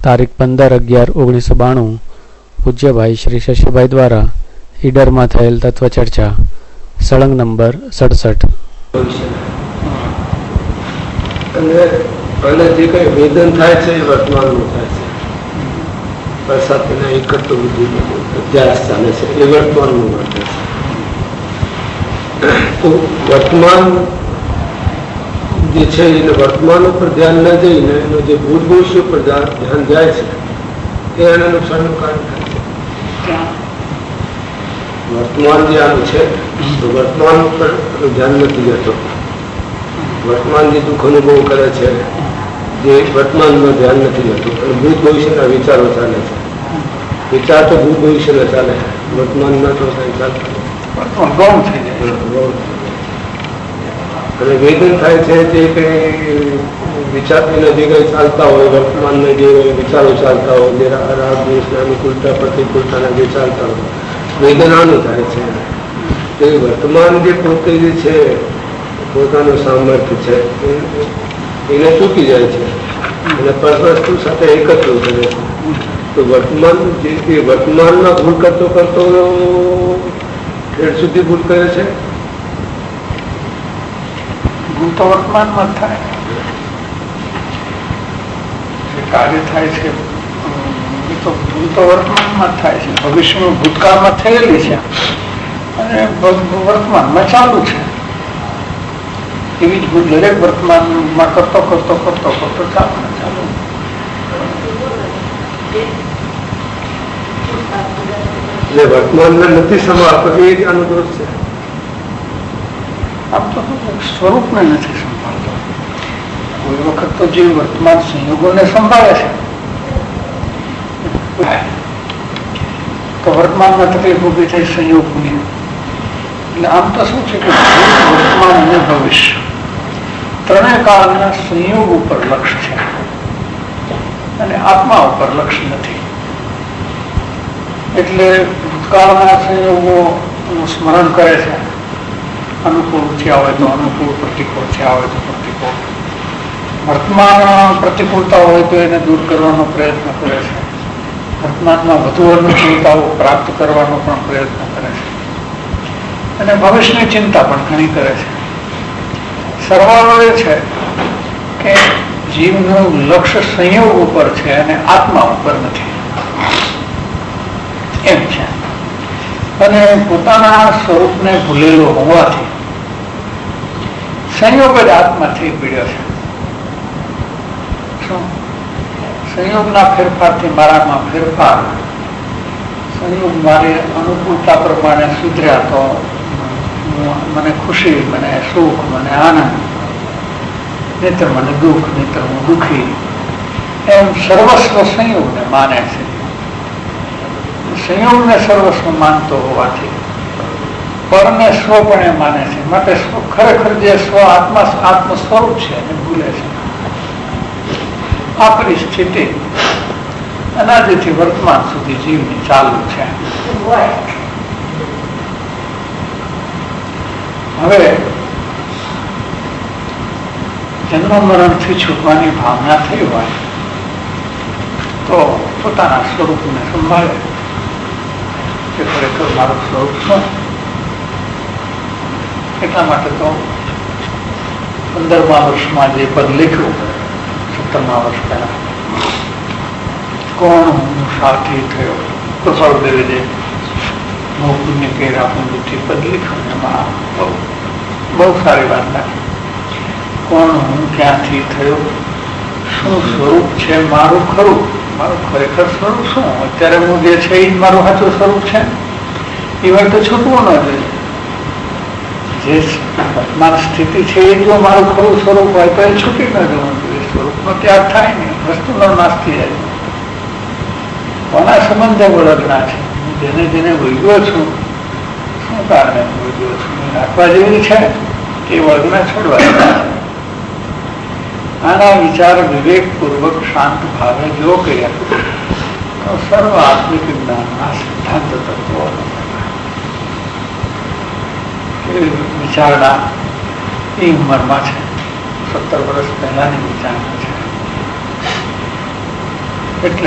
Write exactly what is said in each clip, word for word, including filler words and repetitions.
તારીખ પંદર અગિયાર ઓગણીસો બાણું પૂજ્યભાઈ શ્રી શશીભાઈ દ્વારા ઈડરમાં થયેલ તત્વ ચર્ચા સળંગ નંબર સડસઠ. અને અને જે કઈ વેદન થાય છે એ વર્તમાનનું થાય છે. પ્રસાદના એકત્વ બુદ્ધિ અભ્યાસ ચાલે છે એ વર્તમાનનું વર્તે છે. તો વર્તમાન જે છે એને વર્તમાન ઉપર ધ્યાન ન જઈને એનો જે ભૂત ભવિષ્ય ઉપર ધ્યાન જાય છે એ એના નુકસાનનું કારણ થાય છે. વર્તમાન જે આનું છે તો વર્તમાન ઉપર ધ્યાન નથી જતો. વર્તમાન જે દુઃખ અનુભવ કરે છે જે વર્તમાનમાં ધ્યાન નથી જતું અને ભૂત ભવિષ્યના વિચારો ચાલે છે. વિચાર તો ભૂત ભવિષ્યના ચાલે, વર્તમાનમાં તો કઈ ચાલતું અને વેદન થાય છે જે કઈ વિચાર જે કઈ ચાલતા હોય વર્તમાનના જે વિચારો ચાલતા હોય જે રાગ દ્વેષના અનુકૂળતા પ્રતિકૂળતાના જે ચાલતા હોય વેદનાનું થાય છે. તો એ વર્તમાન જે પોતે જે છે પોતાનું સામર્થ્ય છે એને ચૂકી જાય છે અને પરવસ્તુ સાથે એકત્ર કરે છે. તો વર્તમાન જે વર્તમાનમાં ભૂલ કરતો કરતો ખેડ સુધી ભૂલ કરે છે. ભૂલ તો વર્તમાનમાં જ થાય. જે કાર્ય થાય છે એ તો ભૂલ તો વર્તમાનમાં જ થાય છે. ભવિષ્યમાં ભૂતકાળમાં થયેલી છે અને વર્તમાનમાં ચાલુ છે. એવી જ ભૂલ દરેક વર્તમાનમાં કરતો કરતો કરતો કરતો ચાલુ ને ચાલુ. એટલે વર્તમાનમાં નથી સંભાળતો એ જ આનો દોષ છે. આમ તો સ્વરૂપને નથી સંભાળતો. કોઈ વખત તો જે વર્તમાન સંયોગોને સંભાળે છે તો વર્તમાનમાં તકલીફ ઉભી થઈ સંયોગની. એટલે આમ તો શું છે કે વર્તમાન અને ભવિષ્ય ત્રણેય કાળના સંયોગ ઉપર લક્ષ્ય છે અને આત્મા ઉપર લક્ષ્ય નથી. એટલે ભૂતકાળના સંયોગો સ્મરણ કરે છે. અનુકૂળ થયા હોય તો અનુકૂળ, પ્રતિકૂળ થયા હોય તો પ્રતિકૂળ. વર્તમાન પ્રતિકૂળતા હોય તો એને દૂર કરવાનો પ્રયત્ન કરે છે. વર્તમાનમાં વધુ અનુકૂળતાઓ પ્રાપ્ત કરવાનો પણ પ્રયત્ન કરે છે અને ભવિષ્યની ચિંતા પણ ઘણી કરે છે. સરવાળો એ છે કે જીવનું લક્ષ્ય સંયોગ ઉપર છે અને આત્મા ઉપર નથી એમ છે. અને પોતાના સ્વરૂપને ભૂલેલો હોવાથી સંયોગ જ આત્માથી પીડ્યો છે. શું સંયોગના ફેરફારથી મારામાં ફેરફાર, સંયોગ મારી અનુકૂળતા પ્રમાણે સુધર્યા તો મને ખુશી, મને સુખ, મને આનંદ, નહીતર મને દુઃખ, નહીતર હું દુઃખી, એમ સર્વસ્વ સંયોગને માને છે. સંયોગને સર્વસ્વ માનતો હોવાથી પરને સ્વ પણ એ માને છે. માટે ખરેખર જે સ્વ આત્મા આત્મ સ્વરૂપ છે એને ભૂલે છે. આ પરિસ્થિતિ અનાદિથી વર્તમાન સુધી જીવની ચાલુ છે. હવે જન્મ મરણથી છૂટવાની ભાવના થઈ હોય તો પોતાના સ્વરૂપને સંભાળે કે ખરેખર મારું સ્વરૂપ શું. એટલા માટે તો પંદરમા વર્ષમાં જે પદ લખ્યું સત્તરમા વર્ષ પહેલા, કોણ હું સાથી થયો કૃપાળ દેવે હું પુણ્ય કેરા પુણ્યથી પદ લખ્યું. એમાં બહુ બહુ સારી વાત લાગી. કોણ હું ક્યાંથી થયો, શું સ્વરૂપ છે મારું ખરું, મારું ખરેખર સ્વરૂપ શું. અત્યારે હું જે છે એ મારું સાચું સ્વરૂપ છે એ વાત તો છૂટવું ન જોઈએ. જે વર્તમાન સ્થિતિ છે એ જો મારું ખરું સ્વરૂપ હોય તો એ છૂટી ન જવું જોઈએ. સ્વરૂપનો ત્યાગ થાય નહીં, વસ્તુનો નાશ થઈ જાય. કોના સંબંધે વળગના છે, જેને જેને વળગ્યો છું, શું કારણે વળગ્યો છું, રાખવા જેવી છે એ વળગના છોડવા. આના વિચાર વિવેકપૂર્વક શાંત ભાવે જો કર્યા તો સર્વ આત્મિક જ્ઞાનના સિદ્ધાંત તત્વો વિચારણા એ ઉંમરમાં છે. સત્તર વર્ષ પહેલાની વિચારણા છે. એટલે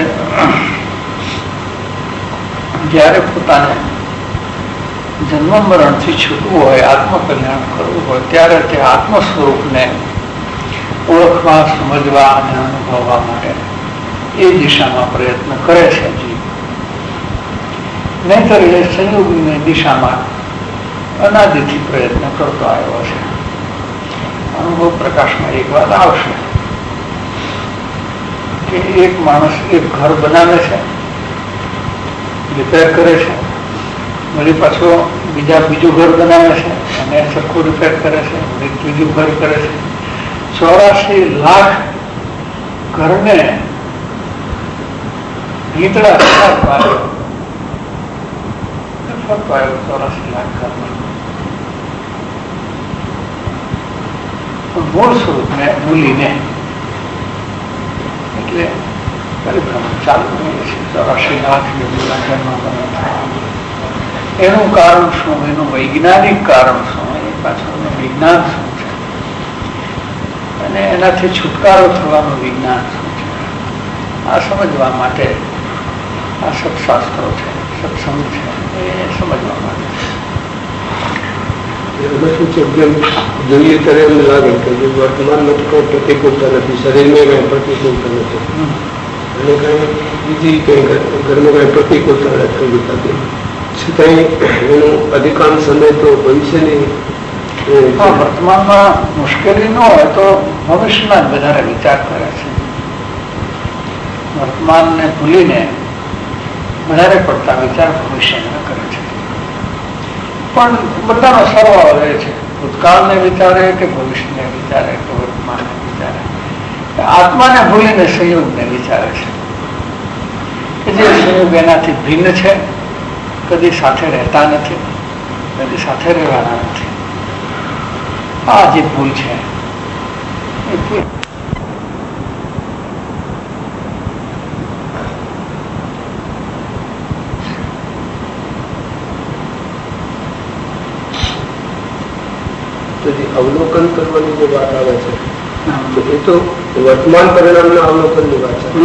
જ્યારે પોતાને જન્મ મરણથી છૂટવું હોય, આત્મકલ્યાણ કરવું હોય, ત્યારે તે આત્મ સ્વરૂપને ઓળખવા, સમજવા અને અનુભવવા માટે એ દિશામાં પ્રયત્ન કરે છે જીવ. નહીતર એ સંયોગની દિશામાં અનાદિથી પ્રયત્ન કરતો આવ્યો છે. અનુભવ પ્રકાશમાં એક વાત આવશે કે એક માણસ એક ઘર બનાવે છે, રિપેર કરે છે, વળી પાછો બીજા બીજું ઘર બનાવે છે અને સરખું રિપેર કરે છે, ત્રીજું ઘર કરે છે. ચોરાસી લાખ ઘરને ગીતડા ફરતો આવ્યો ચોરાસી લાખ ઘરમાં મૂળ સ્વરૂપને ભૂલીને એટલે પરિભ્રમણ ચાલુ રહે છે. ચોરાસી લાખ ઘરમાં એનું કારણ શું, એનું વૈજ્ઞાનિક કારણ શું, એ પાછળનું વિજ્ઞાન શું છે અને એનાથી છુટકારો થવાનું વિજ્ઞાન શું છે, આ સમજવા માટે આ સત્શાસ્ત્રો છે, સત્સંગ છે, એ સમજવા માટે જોઈએ ત્યારે એમ લાગે કે વર્તમાનમાં તો કોઈ પ્રતિકૂળતા નથી, શરીરમાં કઈ પ્રતિકૂળતા નથી અને કઈ બીજી કઈ ઘરમાં કઈ પ્રતિકૂળતા નથી થતી, છતાં એનું અધિકાંશ સમય તો ભવિષ્યની વર્તમાનમાં મુશ્કેલી ન હોય તો ભવિષ્યના જ વધારે વિચાર કરે છે. વર્તમાનને ભૂલીને વધારે પડતા વિચાર ભવિષ્યના કરે છે. પણ બધાનો સરવાળો રહે છે, ભૂતકાળને વિચારે કે ભવિષ્યને વિચારે કે વર્તમાનને વિચારે. આત્માને ભૂલીને સંયોગને વિચારે છે કે જે સંયોગ એનાથી ભિન્ન છે, કદી સાથે રહેતા નથી, કદી સાથે રહેવાના નથી. આ જે ભૂલ છે એ ભૂલ તો જે અવલોકન કરવાની જે વાત આવે છે તો એ તો વર્તમાન પરિણામના અવલોકનની વાત છે.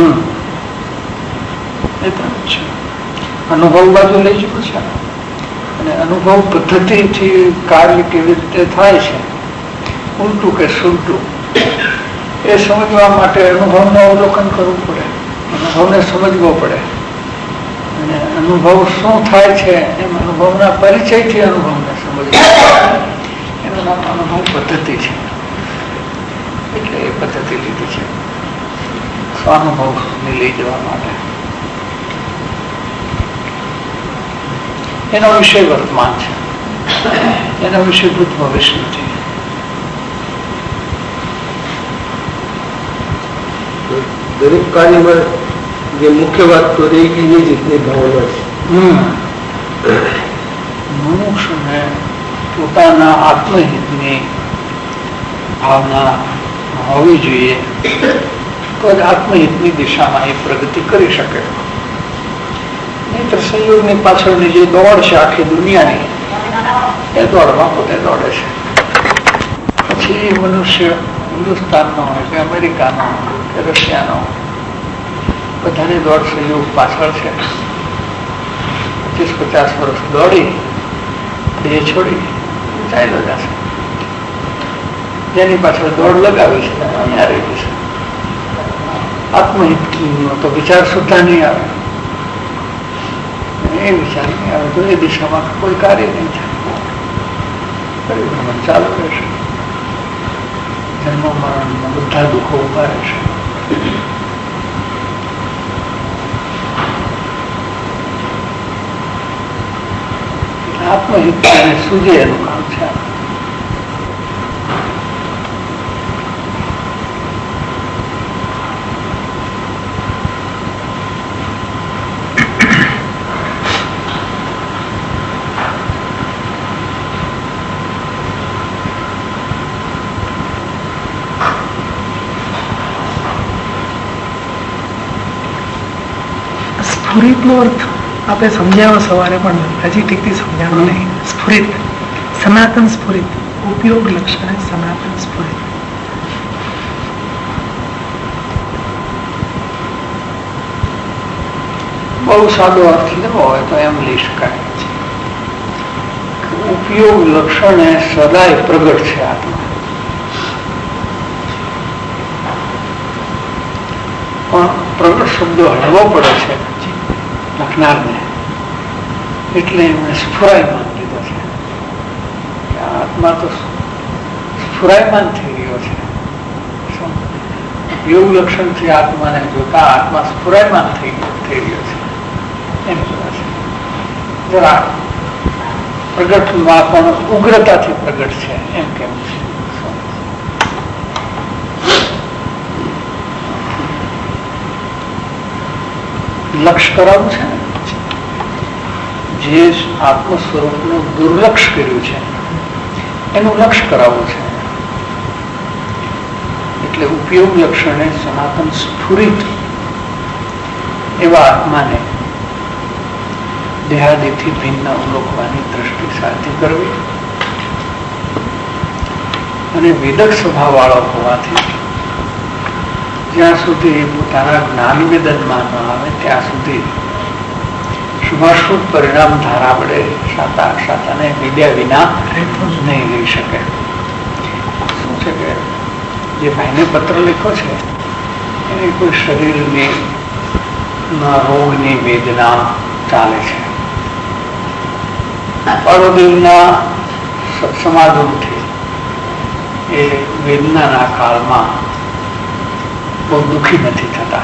એ તો છે અનુભવ બાજુ લઈ જવું છે અને અનુભવ પદ્ધતિથી કાર્ય કેવી રીતે થાય છે, ઉલટું કે સુલટું, એ સમજવા માટે અનુભવનું અવલોકન કરવું પડે, અનુભવને સમજવો પડે અને અનુભવ શું થાય છે એમ અનુભવના પરિચયથી અનુભવને સમજવું, એનું નામ અનુભવ પદ્ધતિ છે. એટલે એ પદ્ધતિ લીધી છે સ્વાનુભવને લઈ જવા માટે. એનો વિષય વર્તમાન છે, એનો વિષય ભૂત ભવિષ્ય નથી. દરેક કાર્યમાં જે મુખ્ય વાત તો રહી ગઈ એ રીતની ભાવના છે. મનુષ્યને પોતાના આત્મહિતની ભાવના હોવી જોઈએ તો જ આત્મહિતની દિશામાં એ પ્રગતિ કરી શકે. નહીતર સંયોગની પાછળની જે દોડ છે આખી દુનિયાની, એ દોડમાં પોતે દોડે છે. પછી મનુષ્ય હિન્દુસ્તાનનો હોય કે અમેરિકાનો કે રશિયાનો, બધાની દોડ સંયોગ પાછળ છે. પચીસ પચાસ વર્ષ દોડી દેહ છોડી ચાલ્યો જશે. જેની પાછળ દોડ લગાવી છે અહીંયા રહી છે. આત્મહિતનો તો વિચાર સુદ્ધા નહીં આવે, એ વિચાર નહીં આવે તો એ દિશામાં કોઈ કાર્ય નહીં થાય. પરિભ્રમણ ચાલુ રહેશે, જન્મ મરણના બધા દુઃખો ઉભા રહેશે. આત્મહિત અને સૂજે એનું કામ છે. સ્ફુરિતનો અર્થ આપણે સમજાવ્યો સવારે, પણ હજી ઠીકથી સમજાણો નહીં. સ્ફુરિત, સનાતન સ્ફુરિત, ઉપયોગ લક્ષણે સનાતન સ્ફુરિત. બહુ સાદો અર્થ લેવો હોય તો એમ લઈ શકાય. ઉપયોગ લક્ષણ એ સદાય પ્રગટ છે આત્મા, પણ પ્રગટ શબ્દો હળવો પડે છે લખનારને, એટલે એમને સ્ફુરાયમાન લીધો છે. આત્મા તો સ્ફુરાયમાન થઈ રહ્યો છે. યોગ લક્ષણથી આત્માને જોતા આત્મા સ્ફુરાયમાન થઈ થઈ રહ્યો છે એમ જોવા છે. જરા પ્રગટમાં પણ ઉગ્રતાથી પ્રગટ છે એમ કેવું છે. લક્ષ કરાવવું છે ને, જે આત્મ સ્વરૂપનું દુર્લક્ષ કર્યું છે એનું લક્ષ કરાવવું છે. એટલે ઉપયોગ લક્ષણે સનાતન સ્ફુરિત એવા આત્માને દેહાદિથી ભિન્ન અવલોકવાની દ્રષ્ટિ સાધી કરવી અને વેદક સ્વભાવ વાળો હોવાથી જ્યાં સુધી પોતાના જ્ઞાન વેદનમાં ન આવે ત્યાં સુધી શુભાશુભ પરિણામ ધારા વડે સાતા સાતાને વિદ્યા વિના નહીં રહી શકે. શું છે કે જે ભાઈને પત્ર લખ્યો છે એની કોઈ શરીરની રોગની વેદના ચાલે છે. પાડોદેવના સત્સમાગમથી એ વેદનાના કાળમાં બહુ દુઃખી નથી થતા.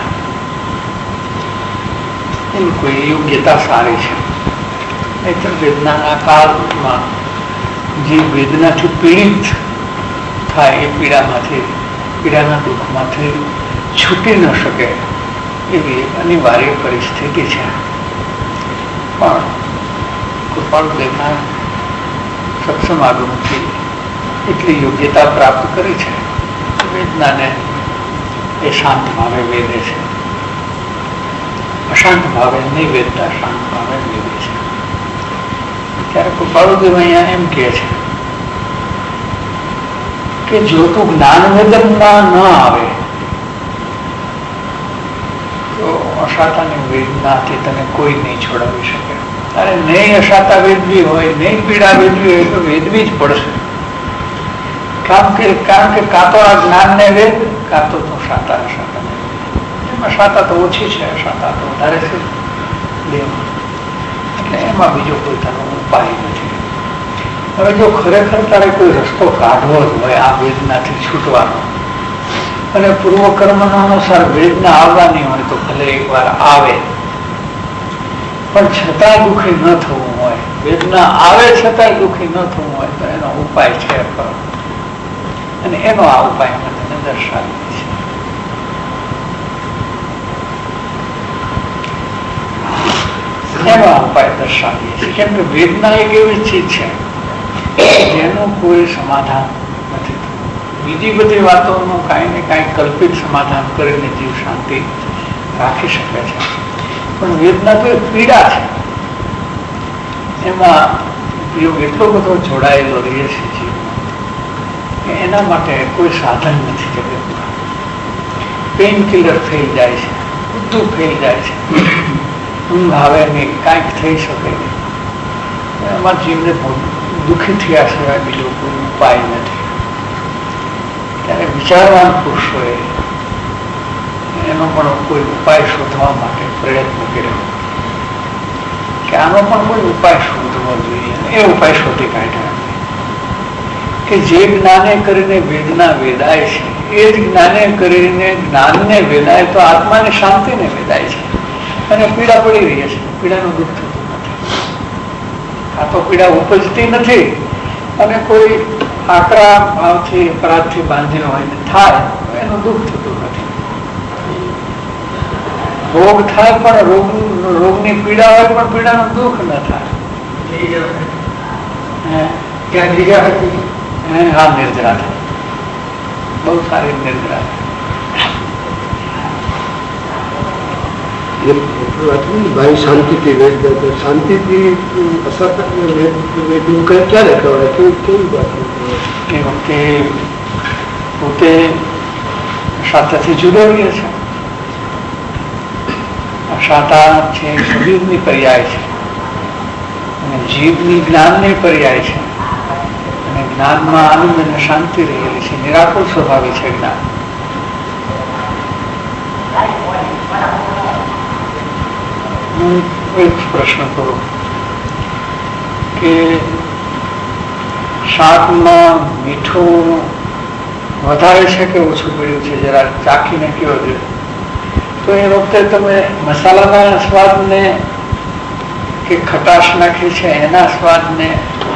એની કોઈ યોગ્યતા સારી છે. નહીતર વેદનાના કાળમાં જે વેદનાથી પીડિત થાય એ પીડામાંથી પીડાના દુઃખમાંથી છૂટી ન શકે એવી અનિવાર્ય પરિસ્થિતિ છે. પણ કૃપાળુદેવના સત્સમાગમથી એટલી યોગ્યતા પ્રાપ્ત કરી છે વેદનાને એ શાંત ભાવે વેદે છે. અશાંત ભાવે નહીં વેદતા, શાંત ભાવે વેદે છે. ત્યારે કૃપાળુદેવ અહીંયા એમ કહે છે કે જો તું જ્ઞાન વેદનમાં ન આવે તો અશાતાની વેદનાથી તને કોઈ નહીં છોડાવી શકે. અરે નહીં અશાતા વેદવી હોય, નહીં પીડા વેદવી હોય તો વેદવી જ પડશે. કારણ કે કારણ કે કાં તો આ જ્ઞાનને વેદ, કાં તો શાતા અશાતાને વેદ. એમાં શાતા તો ઓછી છે, અશાતા તો વધારે છે દેહમાં. એટલે એમાં બીજો કોઈ તારો ઉપાય નથી. હવે જો ખરેખર તારે કોઈ રસ્તો કાઢવો જ હોય આ વેદનાથી છૂટવાનો અને પૂર્વકર્મનો અનુસાર વેદના આવવાની હોય તો ભલે એકવાર આવે, પણ છતાં દુઃખી ન થવું હોય, વેદના આવે છતાં દુઃખી ન થવું હોય તો એનો ઉપાય છે ખરો. અને એનો આ ઉપાય અમે તને દર્શાવીએ છીએ. એનો આ ઉપાય દર્શાવીએ છીએ કેમ કે વેદના એક એવી ચીજ છે જેનું કોઈ સમાધાન નથી. બીજી બધી વાતોનું કાંઈ ને કાંઈ કલ્પિત સમાધાન કરીને જીવ શાંતિ રાખી શકે છે, પણ વેદના તો એક પીડા છે. એમાં ઉપયોગ એટલો બધો જોડાયેલો રહે છે જીવમાં કે એના માટે કોઈ સાધન નથી જગતમાં. પેઇન કિલર થઈ જાય છે, બધું થઈ જાય છે, ઊંઘ આવે નહીં, કાંઈક થઈ શકે નહીં. એમાં જીવને દુઃખી થયા સિવાય બીજો કોઈ ઉપાય નથી. ત્યારે વિચારવાન પુરુષોએ એનો પણ કોઈ ઉપાય શોધવા માટે પ્રયત્ન કર્યો કે આનો પણ કોઈ ઉપાય શોધવો જોઈએ. એ ઉપાય શોધી કાઢ્યા કે જે જ્ઞાને કરીને વેદના વેદાય છે એ જ જ્ઞાને કરીને જ્ઞાનને વેદાય તો આત્માને શાંતિને વેદાય છે. અને પીડા પડી રહી છે, પીડાનું દુઃખ થતું નથી. આ તો પીડા ઉપજતી નથી અને કોઈ આકરા ભાવથી અપરાધથી બાંધેલો હોય ને થાય એનું દુઃખ થતું નથી. રોગ થાય પણ રોગ રોગની પીડા હોય પણ પીડાનું દુઃખ ન થાય. હા, નિર્જરા થાય, બહુ સારી નિર્જરા થાય. ભાઈ શાંતિથી વેદ શાંતિથી અસર ક્યારે કહેવાય? કેવી વાત એ વખતે પોતે શાસ્ત્રથી જુદો રહીએ છે અશાતા છે શરીરની પર્યાય છે અને જીવની જ્ઞાનની પર્યાય છે અને જ્ઞાનમાં આનંદ અને શાંતિ રહેલી છે, નિરાકુળ સ્વભાવે છે જ્ઞાન. હું એક પ્રશ્ન કરું કે શાકમાં મીઠું વધારે છે કે ઓછું પડ્યું છે, જરા ચાખીને કયો જોઈએ. તો એ વખતે તમે મસાલાના સ્વાદને કે ખટાશ નાખી છે એના સ્વાદને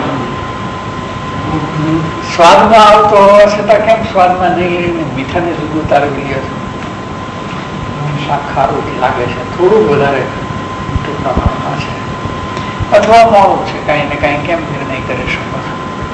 સ્વાદમાં આવતો હોવા છતાં કેમ સ્વાદમાં નહીં લઈને મીઠાને જુદું તારવી લ્યો છો? શાક ખારું લાગે છે, થોડું વધારે મીઠું પ્રમાણમાં છે અથવા મોડું છે, કાંઈ ને કાંઈ કેમ નિર્ણય કરી શકો છો?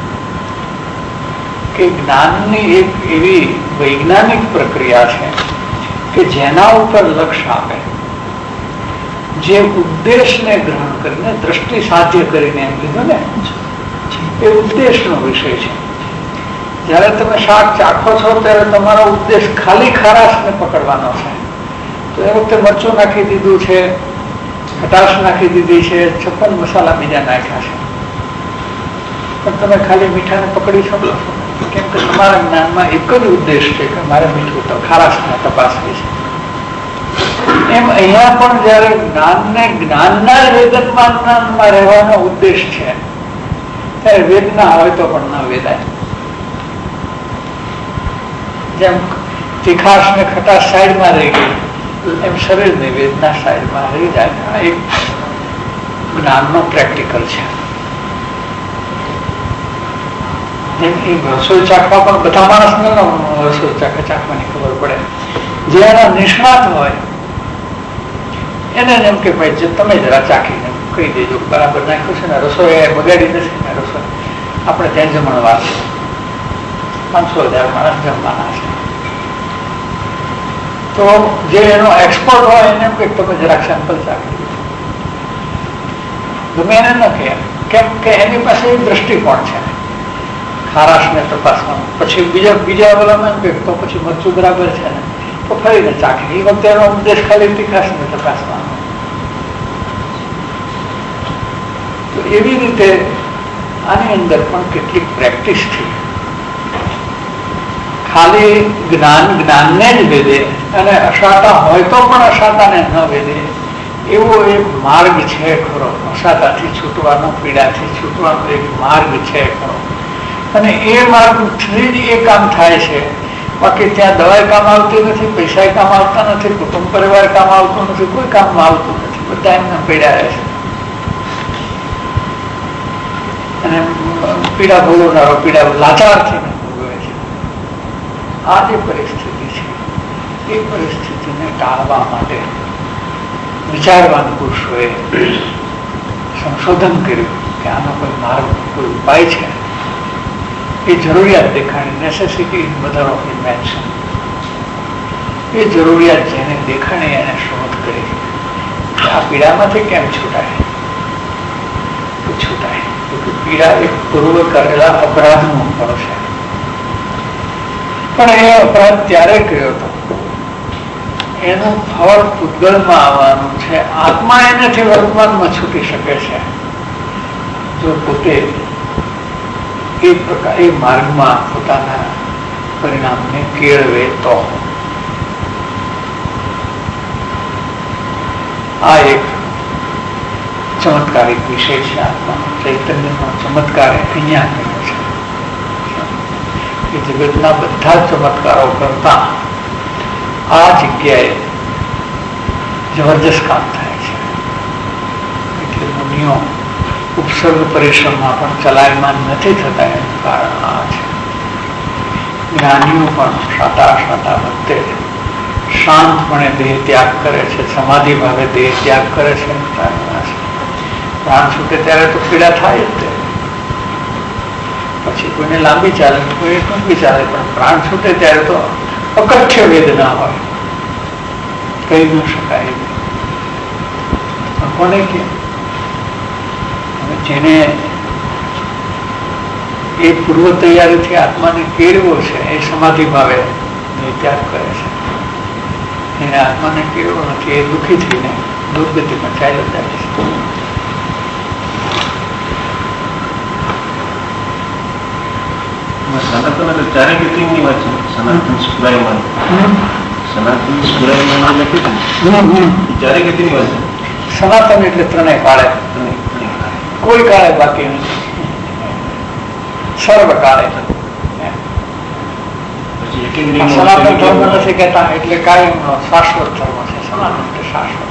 કે જ્ઞાનની એક એવી વૈજ્ઞાનિક પ્રક્રિયા છે કે જેના ઉપર લક્ષ્ય આપે, જે ઉદ્દેશને ગ્રહણ કરીને દ્રષ્ટિ સાધ્ય કરીને એમ કીધું ને, એ ઉદ્દેશનો વિષય છે. જયારે તમે શાક ચાખો છો ત્યારે તમારો ઉદ્દેશ ખાલી ખારાશને પકડવાનો છે. તો એ વખતે મરચું નાખી દીધું છે, ખટાશ નાખી દીધી છે, છપ્પન મસાલા બીજા નાખ્યા છે, પણ તમે ખાલી મીઠાને પકડી શકો છો, કેમ કે તમારા જ્ઞાનમાં એક જ ઉદ્દેશ છે કે મારે મીઠું તો ખારાશને તપાસવી છે. એમ અહીંયા પણ જયારે જ્ઞાનને જ્ઞાનના વેદનમાં રહેવાનો ઉદ્દેશ છે ત્યારે વેદ ના હોય તો પણ ના વેદાય. જેમ તીખાશ ને ખટાશ સાઈડમાં રહી ગઈ એમ શરીરની વેદના સાઈડમાં રહી જાય. એક જ્ઞાનનો પ્રેક્ટિકલ છે. જેમ એ રસોઈ ચાખવા પણ બધા માણસને રસોઈ ચાખે ચાખવાની ખબર પડે. જે એના નિષ્ણાત હોય એને એમ કે ભાઈ જે તમે જરા ચાખીને કહી દેજો બરાબર નાખ્યું છે ને, રસોઈ બગાડી નથી ને, રસોઈ આપણે ત્યાં જમણવાર છે, પાંચસો હજાર માણસ જમવાના છે. તો જે એનો એક્સપર્ટ હોય એને એમ કે તમે જરાક સેમ્પલ ચાખી દો, ગમે એને ન કહે, કેમ કે એની પાસે એ દ્રષ્ટિકોણ છે ખારાશને તપાસવાનું. પછી બીજા બીજા વાળામાં એમ કે તો પછી મરચું બરાબર છે ને, તો ફરીને ચાખી. એ વખતે એનો ઉદ્દેશ ખાલી તીખાશને તપાસવાનો. તો એવી રીતે આની અંદર પણ કેટલીક પ્રેક્ટિસથી ખાલી જ્ઞાન જ્ઞાનને જ વેદે અને અશાતા હોય તો પણ અશાતાને ન વેદે એવો એક માર્ગ છે ખરો. અશાતાથી છૂટવાનો, પીડાથી છૂટવાનો એક માર્ગ છે ખરો, અને એ માર્ગથી જ એ કામ થાય છે. બાકી ત્યાં દવાઈ કામ આવતી નથી, પૈસા કામ આવતા નથી, કુટુંબ પરિવાર કામ આવતું નથી, કોઈ કામમાં આવતું નથી, બધા એમને પીડા રહે છે. અને પીડા ભોગવનારો પીડા લાચારથી ભોગવે છે. આ જે પરિસ્થિતિ છે એ પરિસ્થિતિને ટાળવા માટે વિચારવાન પુરુષોએ સંશોધન કર્યું કે આનો કોઈ માર્ગ, કોઈ ઉપાય છે. એ જરૂરિયાત દેખાણી, necessity is mother of invention. એ જરૂરિયાત જેને દેખાણી એને શોધ કરી કે આ પીડામાંથી કેમ છૂટાય. તો છૂટાય પીડા એક પૂર્વ કરેલા અપરાધનું ફળ છે. પણ એ અપરાધ ત્યારે કર્યો હતો, એનું ફળ પૂતગલમાં આવવાનું છે. આત્મા એનાથી વર્તમાનમાં છૂટી શકે છે જો પોતે એ પ્રકાર એ માર્ગમાં પોતાના પરિણામને કેળવે તો. આ એક ચમત્કારિક વિષય છે. આત્માનો ચૈતન્યનો ચમત્કાર અહીંયા કર્યો છે કે જગતના બધા ચમત્કારો કરતા આ જગ્યાએ જબરજસ્ત કામ થાય છે. એટલે મુનિઓ ઉપસર્ગ પરિશ્રમમાં પણ ચલાયમાન નથી થતા એનું કારણ આ છે. જ્ઞાનીઓ પણ શાતા શાતા વખતે શાંતપણે દેહ ત્યાગ કરે છે, સમાધિ ભાવે દેહ ત્યાગ કરે છે. પ્રાણ છૂટે ત્યારે તો પીડા થાય જ, પછી કોઈને લાંબી ચાલે, કોઈ ટૂંકી ચાલે, પણ પ્રાણ છૂટે ત્યારે તો અકથ્ય વેદના હોય, કહી ન શકાય. કોને કે જેને એ પૂર્વ તૈયારીથી આત્માને કેળવો છે એ સમાધિ ભાવે ત્યાગ કરે છે. એને આત્માને કેળવો નથી, એ દુઃખી થઈને દુર્ગતિમાં ચાલ્યો જાય છે. સનાતન એટલે ચારે ગતિની વાત છે. સનાતન સ્ફુરાયમાન, સનાતન સ્ફુરાયમાન લખ્યું છે, ચારે ગતિની વાત છે. સનાતન એટલે ત્રણેય કાળે, કોઈ કાળે બાકી નથી, સર્વ કાળે. સનાતન ધર્મ નથી કહેતા એટલે કાયમનો શાશ્વત ધર્મ છે. સનાતન એટલે શાશ્વત,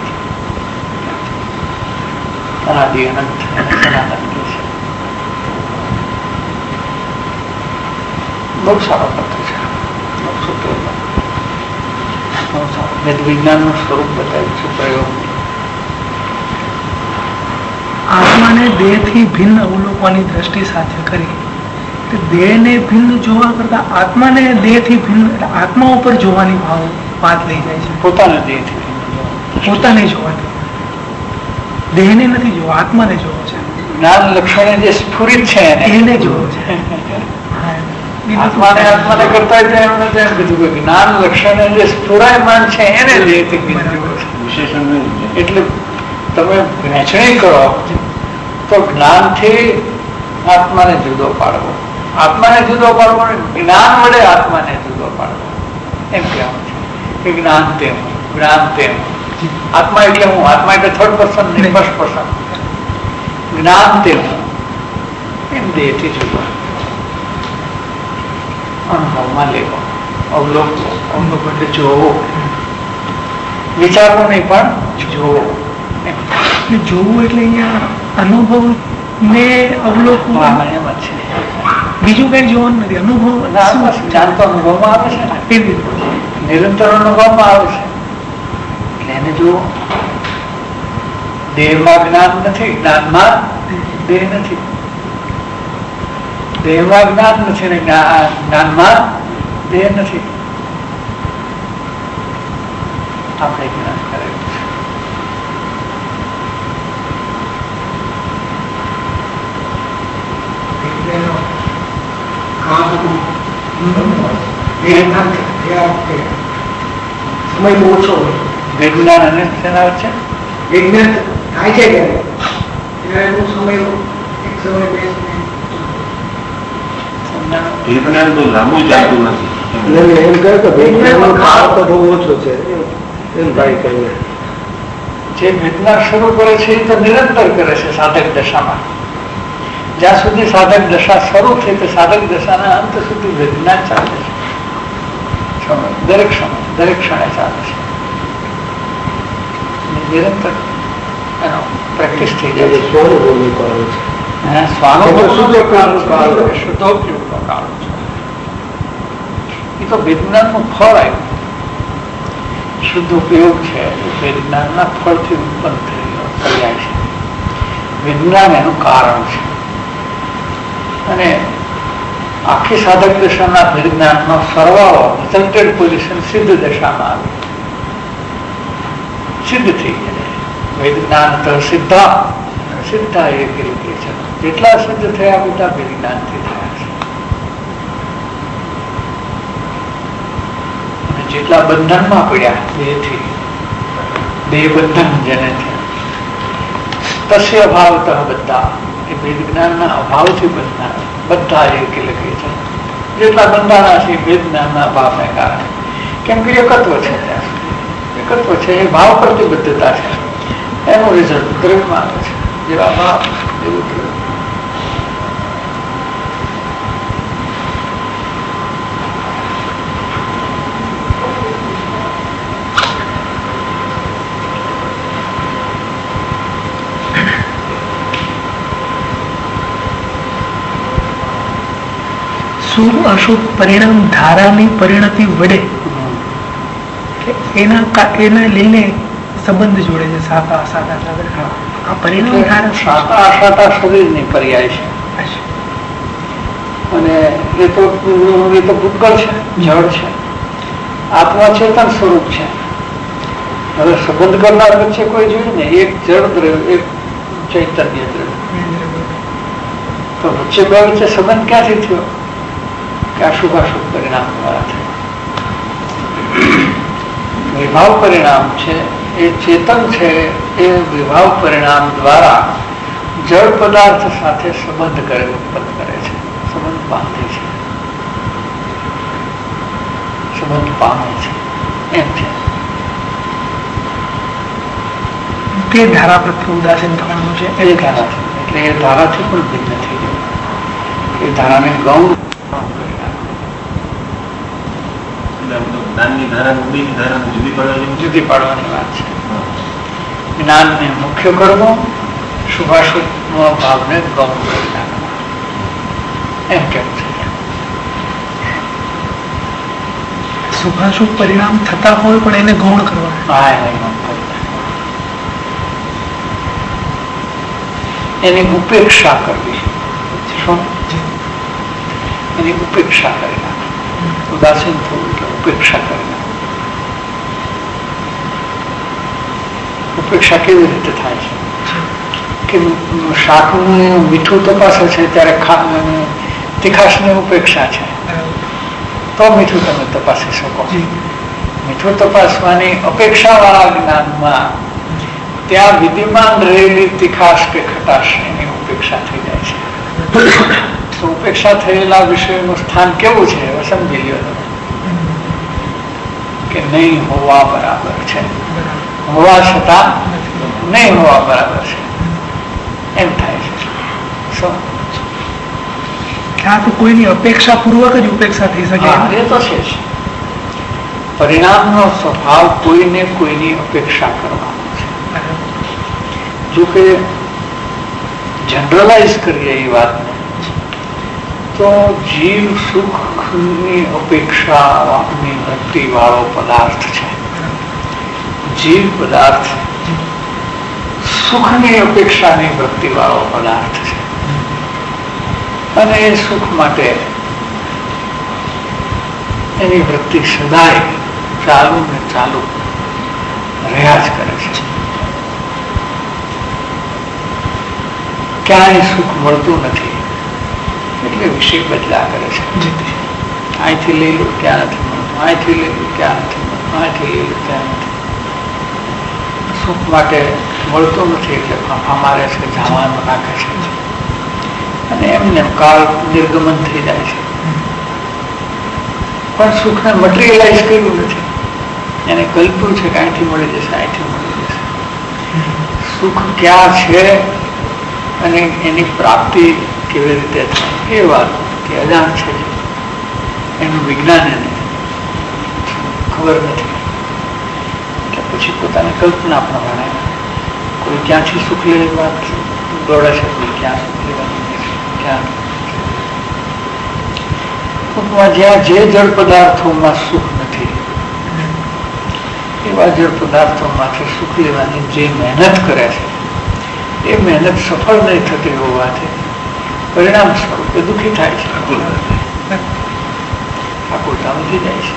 અનાદિ અનંત સનાતન છે. બહુ સારો પત્ર છે, બહુ સૂત્રો, બહુ સારું વેદ વિજ્ઞાનનું સ્વરૂપ બતાવ્યું છે. પ્રયોગ આત્માને દેહથી ભિન્ન અવલોકવાની દ્રષ્ટિ સાથે કરી. દેહને ભિન્ન જોવા કરતા આત્માને દેહથી ભિન્ન, આત્મા ઉપર જોવાની ભાવ વાત લઈ જાય છે. પોતાને દેહથી પોતાને જોવાની, દેહને નથી જોવા, આત્માને જોવો છે. જ્ઞાન લક્ષણે જે સ્ફુરિત છે એને જોવો છે. આત્માને આત્માને કરતા જ એમને તેમ કીધું કે જ્ઞાન લક્ષણે જે સ્ફુરાયમાન છે એને દેહથી ભિન્ન જોવો છે. વિશેષણ એટલે તમે વહેંચણી કરો તો જ્ઞાનથી આત્માને જુદો પાડવો, આત્માને જુદો પાડવો, જ્ઞાન વડે આત્માને જુદો પાડવો, એમ કહેવું છે કે જ્ઞાન તેમ, જ્ઞાન તેમ. આત્મા એટલે હું, આત્મા એટલે થર્ડ પર્સન ને ફર્સ્ટ પર્સન. જ્ઞાન તેમ એમ દેહથી જુદો, અનુભવમાં લેવો, અવલોકવો, અનુભવ એટલે જોવો, વિચારવું નહીં પણ જોવો. જોવું એટલે અહીંયા અનુભવ ને અવલોકન એમ જ છે, બીજું કઈ જોવાનું નથી. અનુભવ જ્ઞાન તો અનુભવમાં આવે છે ને, નિરંતર અનુભવમાં આવે છે એટલે એને જુઓ. દેહમાં જ્ઞાન નથી, જ્ઞાનમાં દેહ નથી. દેહમાં જ્ઞાન નથી ને જ્ઞાનમાં દેહ નથી. આપણે જ્ઞાન કરેલું છે. સમય બહુ ઓછો હોય. વિજ્ઞાન અને શેના વચ્ચે વિજ્ઞાન થાય છે ક્યારે ત્યારે સમય એક સમય બે વિજ્ઞાન તો લાંબુ ચાલતું નથી. એમ કહે કે વિજ્ઞાનનો કાળ તો બહુ ઓછો છે એમ ભાઈ કહીએ. જે વિજ્ઞાન શરૂ કરે છે એ તો નિરંતર કરે છે સાધક દશામાં. જ્યાં સુધી સાધક દશા શરૂ થઈ તો સાધક દશાના અંત સુધી વિજ્ઞાન ચાલે છે. દરેક સમય દરેક ક્ષણે ચાલે છે, નિરંતર એનો પ્રેક્ટિસ થઈ જાય છે. સ્વાનુભવનો કાળ છે, શુદ્ધોપયોગનો કાળ છે. એ તો વિજ્ઞાનનું ફળ આવ્યું, શુદ્ધ ઉપયોગ છે એ વિજ્ઞાનના ફળથી ઉત્પન્ન થયા છે. વિજ્ઞાન એનું કારણ છે અને આખી સાધક દશાના વિજ્ઞાનનો સરવાળો રિઝલ્ટેડ પોઝિશન સિદ્ધ દશામાં આવે, સિદ્ધ થઈ જાય. વિજ્ઞાન તો સિદ્ધા સિદ્ધા એ રીતે છે. જેટલા સિદ્ધ થયા બધા વિજ્ઞાનથી થયા છે. અને જેટલા બંધનમાં પડ્યા દેહથી, દેહ બંધન જેને થયા તસ્ય અભાવતઃ બધા એ વિજ્ઞાનના અભાવથી બંધાના બધા એક લખી છે. જેટલા બંધાના છે વિજ્ઞાનના અભાવને કારણે, કેમ કે એકત્વ છે, ત્યાં સુધી એકત્વ છે એ ભાવ પ્રતિબદ્ધતા છે, એનું રિઝલ્ટ દ્રવ્યમાં આવે છે. જેવા ભાવ એવું દ્રવ્ય. શુભ અશુભ પરિણામ ધારાની પરિણતિ વડે એના એના લઈને સંબંધ જોડે છે. સાતા અસાતા સાગર આ પરિણામ ધારા સાતા અસાતા શરીરની પર્યાય છે અને એ તો એ તો ભૂતગળ છે, જળ છે, આત્મા ચેતન સ્વરૂપ છે. હવે સંબંધ કરનાર વચ્ચે કોઈ જોયું ને, એક જળ દ્રવ્ય એક ચૈતન્ય દ્રવ્ય, તો વચ્ચે બે વચ્ચે સંબંધ ક્યાંથી થયો કે અશુભાશુભ પરિણામ દ્વારા થયો. વિભાવ પરિણામ છે એ ચેતન છે એ વિભાવ પરિણામ દ્વારા જળ પદાર્થ સાથે સંબંધ કરે ઉત્પન્ન કરે છે, સંબંધ બાંધે છે, સંબંધ પામે છે, એમ છે. તે ધારા પ્રત્યે ઉદાસીન થવાનું છે. એ ધારા છે એટલે એ ધારાથી પણ ભિન્ન થઈ ગયું. એ ધારાને ગૌણ જ્ઞાનની ધારા ઉદયની ધારા જુદી પાડવાની જુદી પાડવાની વાત છે. જ્ઞાનને મુખ્ય કરવો, શુભાશુભ ભાવને ગૌણ કરી નાખવા, એમ કેમ છે. શુભાશુભ પરિણામ થતા હોય પણ એને ગૌણ કરવા. હા, એને ગૌણ કરતા, એની ઉપેક્ષા કરવી. શું? એની ઉપેક્ષા કરી નાખવી. ઉદાસીન થવું એટલે ઉપેક્ષા કરી નાખવી. ઉપેક્ષા કેવી રીતે થાય છે કે શાકનું મીઠું તપાસે છે ત્યારે તીખાશની ઉપેક્ષા છે તો મીઠું તમે તપાસી શકો. મીઠું તપાસવાની અપેક્ષા વાળા જ્ઞાનમાં ત્યાં વિદ્યમાન રહેલી તીખાશ કે ખટાશ એની ઉપેક્ષા થઈ જાય છે. તો ઉપેક્ષા થયેલા વિષયનું સ્થાન કેવું છે હવે સમજી લ્યો તમે કે નહીં હોવા બરાબર છે, હોવા છતાં નહીં હોવા બરાબર છે, એમ થાય છે. શું? ક્યાં તો કોઈની અપેક્ષા પૂર્વક જ ઉપેક્ષા થઈ શકે. એ તો છે જ. પરિણામનો સ્વભાવ કોઈને કોઈની અપેક્ષા કરવાનો છે. જો કે જનરલાઇઝ કરીએ એ વાતને તો જીવ સુખની અપેક્ષાની વૃત્તિ વાળો પદાર્થ છે. જીવ પદાર્થ સુખની અપેક્ષાની વૃત્તિ વાળો પદાર્થ છે અને એ સુખ માટે એની વૃત્તિ સદાય ચાલુ ને ચાલુ રહ્યા જ કરે છે. ક્યાંય સુખ મળતું નથી એટલે વિષય બદલા કરે છે. અહીંથી લઈ લો ક્યાં નથી મળતું, અહીંથી લઈ લો ક્યાં નથી મળતું, અહીંથી લઈ લો ક્યાં નથી. સુખ માટે મળતું નથી એટલે ફાંફા મારે છે, ઝાવાનું નાખે છે અને એમને કાળ નિર્ગમન થઈ જાય છે. પણ સુખને મટીરિયલાઇઝ કર્યું નથી, એને કલ્પ્યું છે કે અહીંથી મળી જશે, અહીંથી મળી જશે. સુખ ક્યાં છે અને એની પ્રાપ્તિ કેવી રીતે થાય એ વાત કે અજાણ છે, એનું વિજ્ઞાન એને ખબર નથી. એટલે પછી પોતાની કલ્પના પ્રમાણે કોઈ ક્યાંથી સુખ લેવાની વાત દોડે છે, કોઈ ક્યાં સુખ લેવાની ક્યાં. ટૂંકમાં જ્યાં જે જળ પદાર્થોમાં સુખ નથી એવા જળ પદાર્થોમાંથી સુખ લેવાની જે મહેનત કરે છે એ મહેનત સફળ નહીં થતી હોવાથી પરિણામ સ્વરૂપે દુઃખી થાય છે, આકુલતા વધી જાય છે.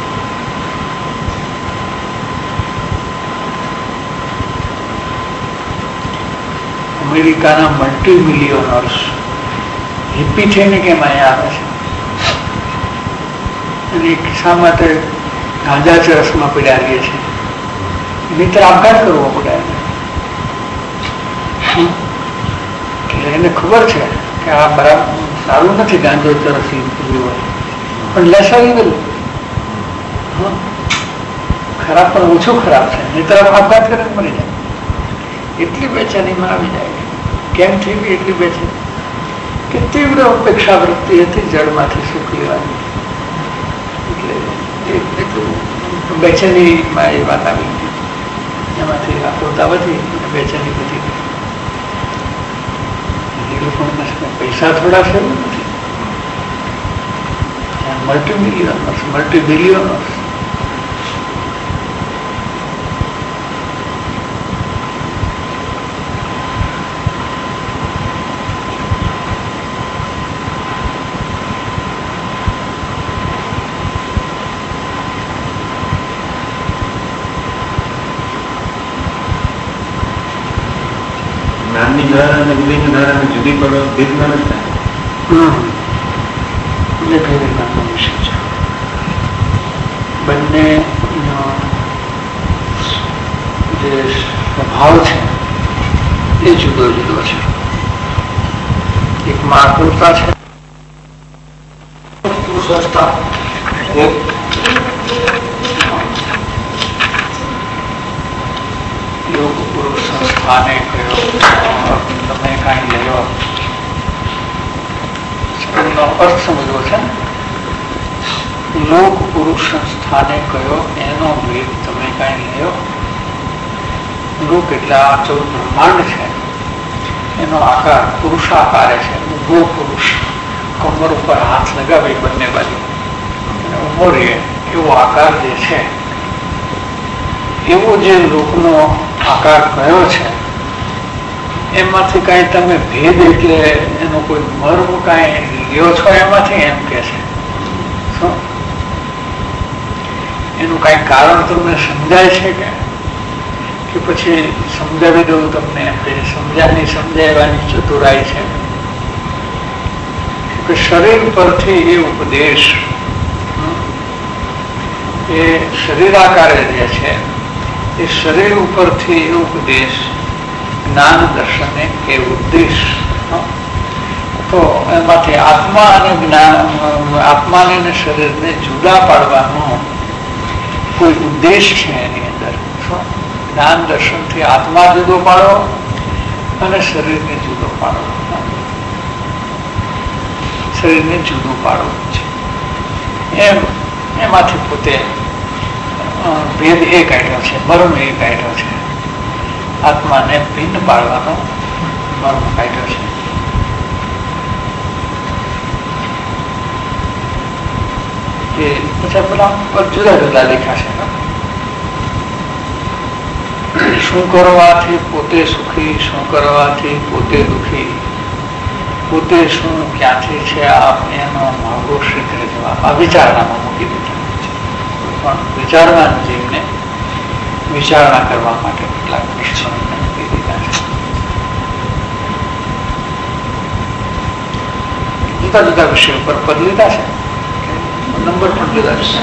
અમેરિકાના મલ્ટી મિલિયનર્સ હિપ્પી થઈને કેમ અહીંયા આવે છે અને શા માટે ગાંજા ચરસમાં પડ્યા રહીએ છે, મિત્ર આપઘાત કરવો પડે. એને ખબર છે કે આ બરાબર સારું નથી ગાંજો ચરસ પણ લેસાવી ગયું ખરાબ પણ ઓછું ખરાબ છે, મિત્ર આપઘાત કરે મરી જાય. એટલી બેચેનીમાં આવી જાય. કેમ થઈ ગઈ એટલી બેચેની કે તીવ્ર અપેક્ષા વૃત્તિ હતી જળમાંથી સુખ લેવાની. એટલે એટલું બેચેનીમાં એ વાત આવી ગઈ, એમાંથી આકુલતા વધી અને બેચેની વધી ગઈ. એ લોકોને પૈસા થોડા છે એવું નથી, મલ્ટી મિલિયનર્સ મલ્ટી બિલિયનર્સ જ્ઞાનની ધારા અને ઉદયની ધારાને જુદી પડો ભેદ ન થાય. બંને જે ભાવ છે એ જુદો જુદો છે. એક માતુરતા છે, પુરુષાર્થતા. યોગ પુરુષ સંસ્થાને કયો તમે કઈ લેવો એનો અર્થ સમજવો છે. લોક પુરુષ સંસ્થાને કયો એનો ભેદ તમે કઈ લેવો. લોક એટલે આ ચૌદ બ્રહ્માંડ છે એનો આકાર પુરુષાકારે છે. ઉભો પુરુષ કમર ઉપર હાથ લગાવી બંને બાજુ ઉભો રહે એવો આકાર જે છે એવો જે લોકનો આકાર કયો છે એમાંથી કઈ તમે ભેદ એટલે એનો કોઈ મર્મ કઈ લ્યો છો એમાંથી એમ કે છે. એનું કઈ કારણ તમને સમજાય છે કે કે પછી સમજાવી દઉં તમને. સમજાની સમજાવવાની ચતુરાઈ છે કે શરીર પરથી એ ઉપદેશ એ શરીર આકારે જે છે એ શરીર ઉપરથી એ ઉપદેશ જ્ઞાન દર્શન એ ઉદ્દેશ. તો એમાંથી આત્મા અને જ્ઞાન આત્માને અને શરીરને જુદા પાડવાનો કોઈ ઉદ્દેશ છે એની અંદર. જ્ઞાન દર્શનથી આત્મા જુદો પાડો અને શરીરને જુદો પાડો. શરીરને જુદું પાડવું છે એમ એમાંથી પોતે ભેદ એ કાઢ્યો છે, મર્મ એ કાઢ્યો છે. આત્માને ભિન્ન પાડવાનો મર્મ કાઢ્યો છે. એ પછી પેલા જુદા જુદા દેખાશે. શું કરવાથી પોતે સુખી, શું કરવાથી પોતે દુઃખી, પોતે શું ક્યાંથી છે આપ એનો માગો શીખર જવાબ આ વિચારણામાં મૂકી દીધા છે. પણ વિચારવાન જીવને વિચારણા કરવા માટે કેટલાક નિશ્ચય મૂકી દીધા છે. જુદા જુદા વિષયો પર પદ લીધા છે, નંબર પણ લીધા છે.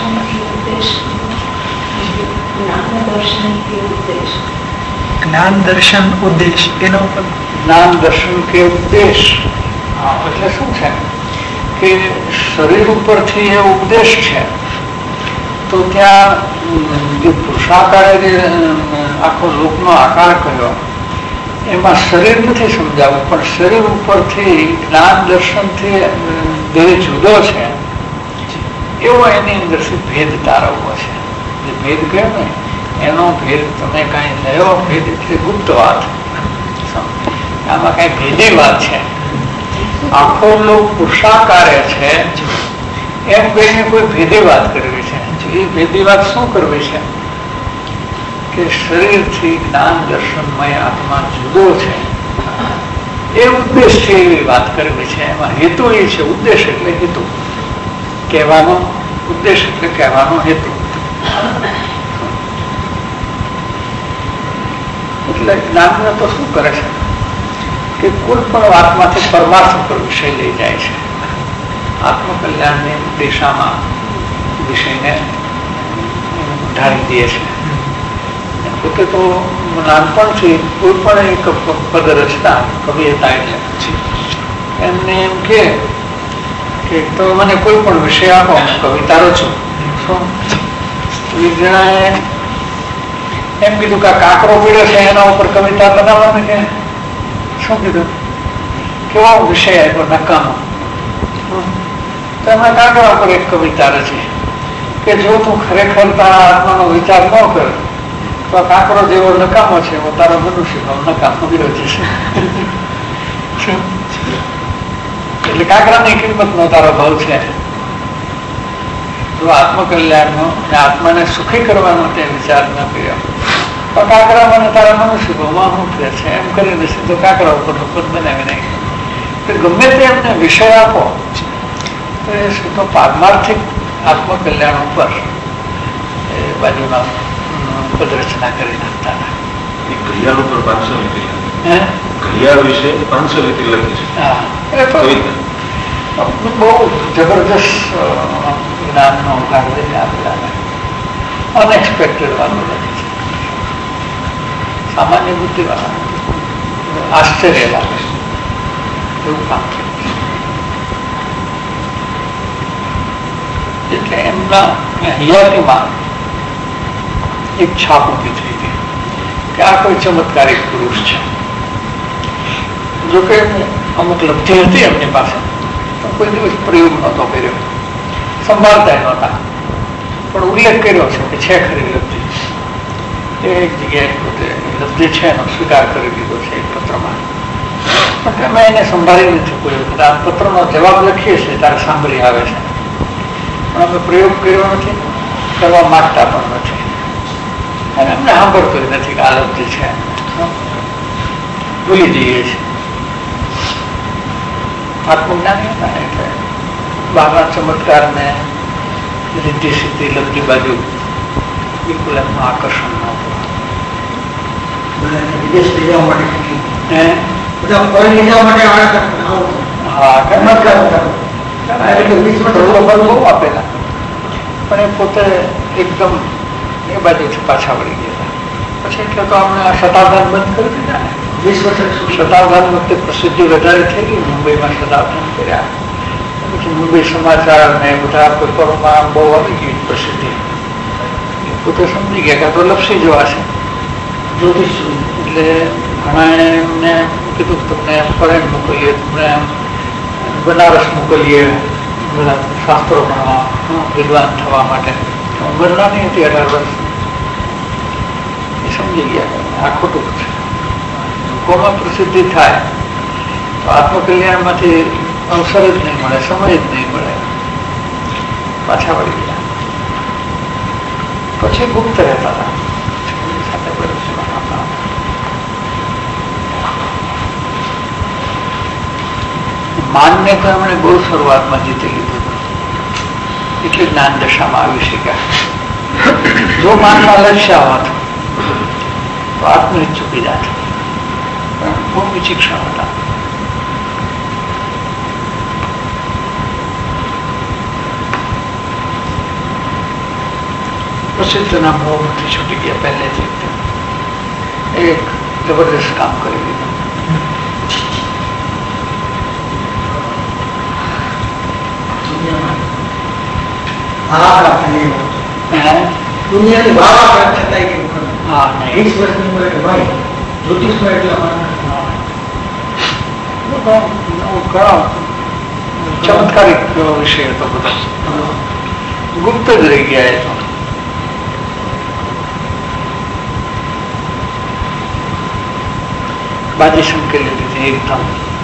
જ્ઞાન દર્શન ઉદ્દેશ એનો જ્ઞાન દર્શન કે ઉદ્દેશ એટલે શું છે કે શરીર ઉપરથી એ ઉપદેશ છે તો ત્યાં જે પુરુષાકારે જે આખો લોકનો આકાર કર્યો એમાં શરીર નથી સમજાવવું, પણ શરીર ઉપરથી જ્ઞાન દર્શનથી દેહ જુદો છે એવો એની અંદરથી ભેદ તારવવો છે. જે ભેદ કયો ને એનો ભેદ તમે કઈ લેવો. ભેદ એટલે ગુપ્ત વાત, આમાં કઈ ભેદી વાત છે. આખો લોક પુરુષાકારે છે એમ કહીને કોઈ ભેદી વાત કરવી છે. એ ભેદી વાત શું કરવી છે કે શરીરથી જ્ઞાન દર્શનમય આત્મા જુદો છે એ ઉદ્દેશથી એવી વાત કરવી છે. એમાં હેતુ એ છે, ઉદ્દેશ એટલે હેતુ, કહેવાનો ઉદ્દેશ એટલે કહેવાનો હેતુ. એટલે જ્ઞાન તો શું કરે છે કે કોઈ પણ વાતમાંથી પરમાર્થ ઉપર વિષય લઈ જાય છે. આત્મકલ્યાણની દિશામાં વિષયને ઢાળી દે છે. પોતે તો નાનપણથી કોઈ પણ એક પદ રચના કવિતા એટલે એમને એમ કે તો મને કોઈ પણ વિષય આપો, કવિતા રચું. એક જણાએ એમ કીધું કે કાંકરો પીડ્યો છે એના ઉપર કવિતા બનાવવાની કે શું કીધું, કેવો વિષય આપ્યો નકામો. તો એમાં કાંકરા ઉપર એક કવિતા રચી કે જો તું ખરેખર તારા આત્માનો વિચાર ન કર તો કાંકરો જેવો નકામો છે એવો તારો મનુષ્ય ભાવ નકામો ગયો છે. એટલે કાંકરાની કિંમત નો તારો ભાવ છે. જો આત્મકલ્યાણનો આત્માને સુખી કરવાનો તે વિચાર ન કર્યો તો કાંકરા મને તારા મનુષ્ય ભાવમાં શું ફેર છે એમ કરીને સીધો કાંકરા ઉપર પદ બનાવી નાખ્યો. ગમે તે એમને વિષય આપો તો એ સીધો પારમાર્થિક આત્મકલ્યાણ ઉપર એ બાજુમાં પદ રચના કરી નાખતા હતા. ઘડિયાળ ઉપર પાંચસો લીટી ઘડિયાળ વિશે પાંચસો લીટી લખી છે. હા, એ તો બહુ જબરદસ્ત જ્ઞાનનો ઉઘાડ લઈને આપેલા અનએક્સપેક્ટેડ વાતો લખી છે. સામાન્ય બુદ્ધિ વાળા આશ્ચર્ય લાગે એવું કામ થયું છે. એટલે એમના હયાતીમાં એક છાપ ઊભી થઈ ગઈ કે આ કોઈ ચમત્કારિક પુરુષ છે. જોકે અમુક લબ્ધિ હતી એમની પાસે, પણ કોઈ દિવસ પ્રયોગ નહોતો કર્યો, સંભાળતા નહોતા, પણ ઉલ્લેખ કર્યો છે કે છે ખરી લબ્ધિ. એક જગ્યાએ પોતે લબ્ધિ છે એનો સ્વીકાર કરી દીધો છે એક પત્રમાં, પણ અમે એને સંભાળી નથી કોઈ વખત. આ પત્રનો જવાબ લખીએ છીએ ત્યારે સાંભળી આવે છે, પણ અમે પ્રયોગ કર્યો નથી, કરવા માંગતા પણ નથી, અને અમને સાંભળતું નથી કે આ લબ્ધિ છે, ભૂલી જઈએ છીએ. આત્મજ્ઞાની હતા એટલે બહારના ચમત્કાર ને રીતિ સીધી લબ્ધિ બાજુ બિલકુલ એમનું આકર્ષણ ન હતું. વિદેશ લઈ જવા માટે હે બધા ફોરેન લઈ જવા માટે હા બહુ આપેલા, પણ એ પોતે એકદમ એ બાજુથી પાછા વળી ગયા. પછી એટલે તો અમને આ શતાબ્દાન બંધ કરી દીધા ને. વીસ વર્ષ શતાબ્દાન વખતે પ્રસિદ્ધિ વધારે થઈ ગઈ, મુંબઈમાં શતાબ્દાન કર્યા, પછી મુંબઈ સમાચાર ને બધા પેપરોમાં બહુ આવી ગઈ પ્રસિદ્ધિ. પોતે સમજી ગયા કે તો લપસી જવા છે જ્યોતિષ, એટલે ઘણા એમને કીધું તમને ફોરેન મોકલીએ, તમને બનારસ મોકલીએ બધા શાસ્ત્રો ભણવા, વિદ્વાન થવા માટે. ઉંમર નાની હતી, અઢાર વર્ષ. એ સમજી ગયા આ ખોટું છે, લોકોમાં પ્રસિદ્ધિ થાય તો આત્મકલ્યાણમાંથી અવસર જ નહીં મળે, સમય જ નહીં મળે, પાછા વળી ગયા. પછી ગુપ્ત રહેતા હતા સાથે માનને તો એમણે બહુ શરૂઆતમાં જીતી લીધું હતું, એટલે જ્ઞાન દશામાં આવી શક્યા. જો માનમાં લક્ષ્ય હોત તો આત્મનિત ચૂકી જાત, પણ બહુ વિચિક્ષણ હતા. પ્રસિદ્ધના મોહમાંથી છૂટી ગયા પહેલેથી. એક જબરદસ્ત કામ કરી દીધું. દુનિયાની વાવા છતાં હા નહીં વીસ વર્ષની ઉંમરે ભાઈ જ્યોતિષમાં એટલા ઘણો ચમત્કારિક વિષય હતો બધો, ગુપ્ત જ રહી ગયા. એ તો બાજી સંકેલી લીધી એકદમ.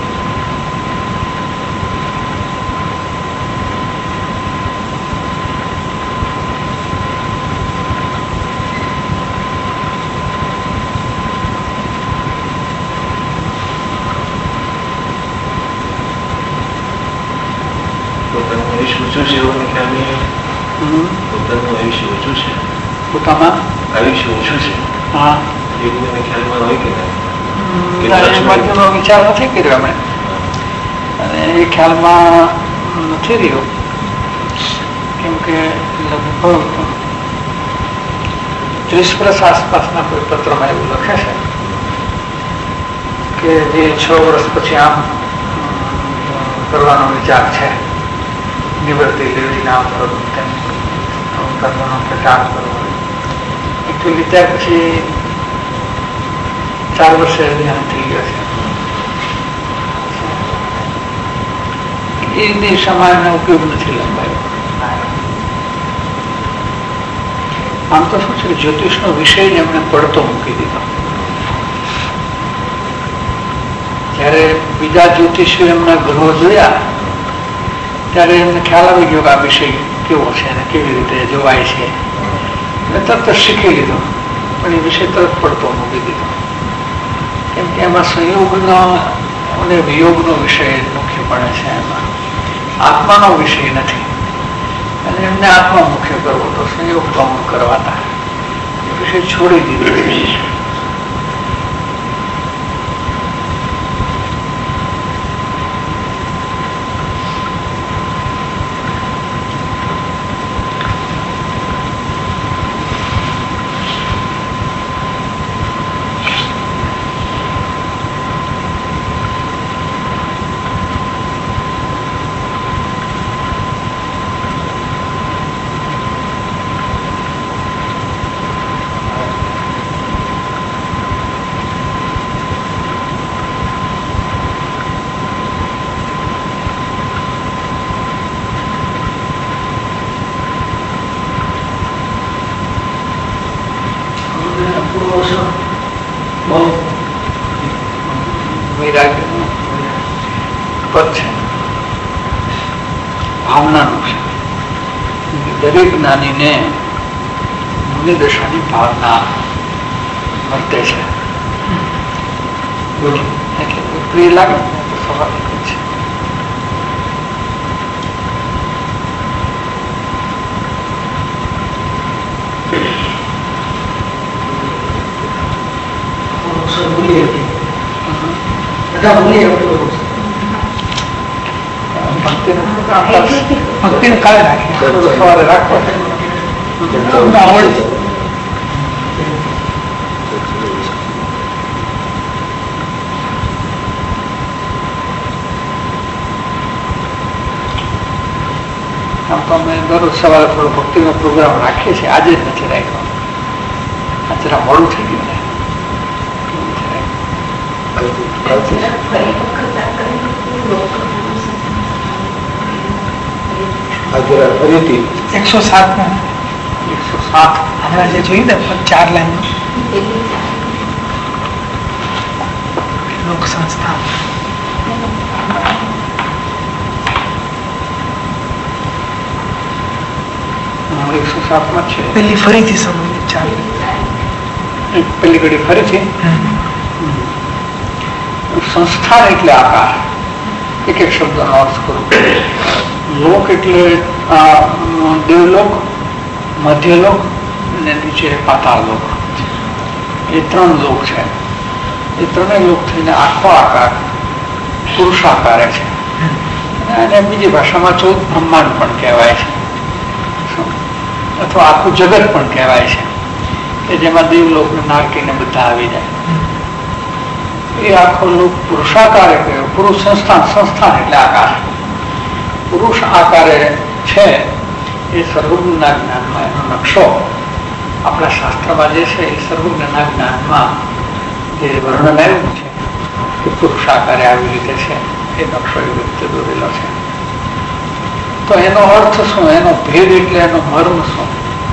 પોતાનું આયુષ્ય ઓછું છે એવું ખ્યાલ નહીં. પોતાનું આયુષ્ય ઓછું છે, પોતામાં આયુષ્ય ઓછું છે હા એવું એને ખ્યાલમાં હોય કે નહીં? વિચાર નથી કર્યો અમે, અને એ ખ્યાલમાં નથી રહ્યો, કેમ કે લગભગ ત્રીસ વર્ષ આસપાસના કોઈ પત્રમાં એવું લખે છે કે જે છ વર્ષ પછી આમ કરવાનો વિચાર છે, નિવૃત્તિ લેવીને આમ કરવું, તેમ કરવાનો પ્રચાર કરવો. એકચ્યુઅલી ત્યાર પછી ચાર વર્ષે ધ્યાન થઈ ગયો છે. એ દિશામાં એનો ઉપયોગ નથી લંબાયો. આમ તો શું છે, જ્યોતિષનો વિષય જ એમને પડતો મૂકી દીધો. જયારે બીજા જ્યોતિષીઓ એમના ગ્રહો જોયા ત્યારે એમને ખ્યાલ આવી ગયો કે આ વિષય કેવો છે અને કેવી રીતે જોવાય છે, એટલે તરત શીખી લીધો, પણ એ વિષય તરત પડતો મૂકી દીધો. કેમ કે એમાં સંયોગનો અને વિયોગનો વિષય મુખ્ય પડે છે, એમાં આત્માનો વિષય નથી, અને એમને આત્મા મુખ્ય કરવો તો સંયોગ તો અમુક કરવાતા, એ વિષય છોડી દીધો. જ્ઞાનીને મુનિદશાની ભાવના વર્તે છે. એટલે પ્રિય લાગે તો સ્વાભાવિક છે. ભક્તિ ને કાલે રાખીએ, સવારે રાખો આવડે. આમ તો અમે દરરોજ સવારે થોડો ભક્તિનો પ્રોગ્રામ રાખીએ છીએ. આજે જ નથી રાખ્યો, આ જરા મોડું થઈ ગયું ને. એકસો સાત માં એકસો સાત હમણાં જે જોઈ ને ચાર લાઈન લોક સંસ્થા એકસો સાત માં છે. પેલી ફરીથી સમજી ચાર પેલી ઘડી ફરીથી સંસ્થાન એટલે આકાર. એક એક શબ્દ નો અર્થ કરું. લોક એટલે દેવલોક, મધ્યલોક અને નીચે પાતાળ લોક. એ ત્રણ લોક છે. એ ત્રણેય લોક થઈને આખો આકાર પુરુષાકારે છે. અને બીજી ભાષામાં ચૌદ બ્રહ્માંડ પણ કહેવાય છે, અથવા આખું જગત પણ કહેવાય છે, કે જેમાં દેવલોક નારકીને બધા આવી જાય. એ આખો લોક પુરુષાકારે કહેવાય. પુરુષ સંસ્થાન, સંસ્થાન એટલે આકાર. પુરુષ આકારે છે. એ સર્વજ્ઞના જ્ઞાનમાં એનો નકશો આપણા શાસ્ત્રમાં જે છે એ સર્વજ્ઞના જ્ઞાનમાં જે વર્ણન આવ્યું છે કે પુરુષ આકારે આવી રીતે છે, એ નકશો એવી રીતે દોરેલો છે. તો એનો અર્થ શું, એનો ભેદ એટલે એનો મર્મ શું?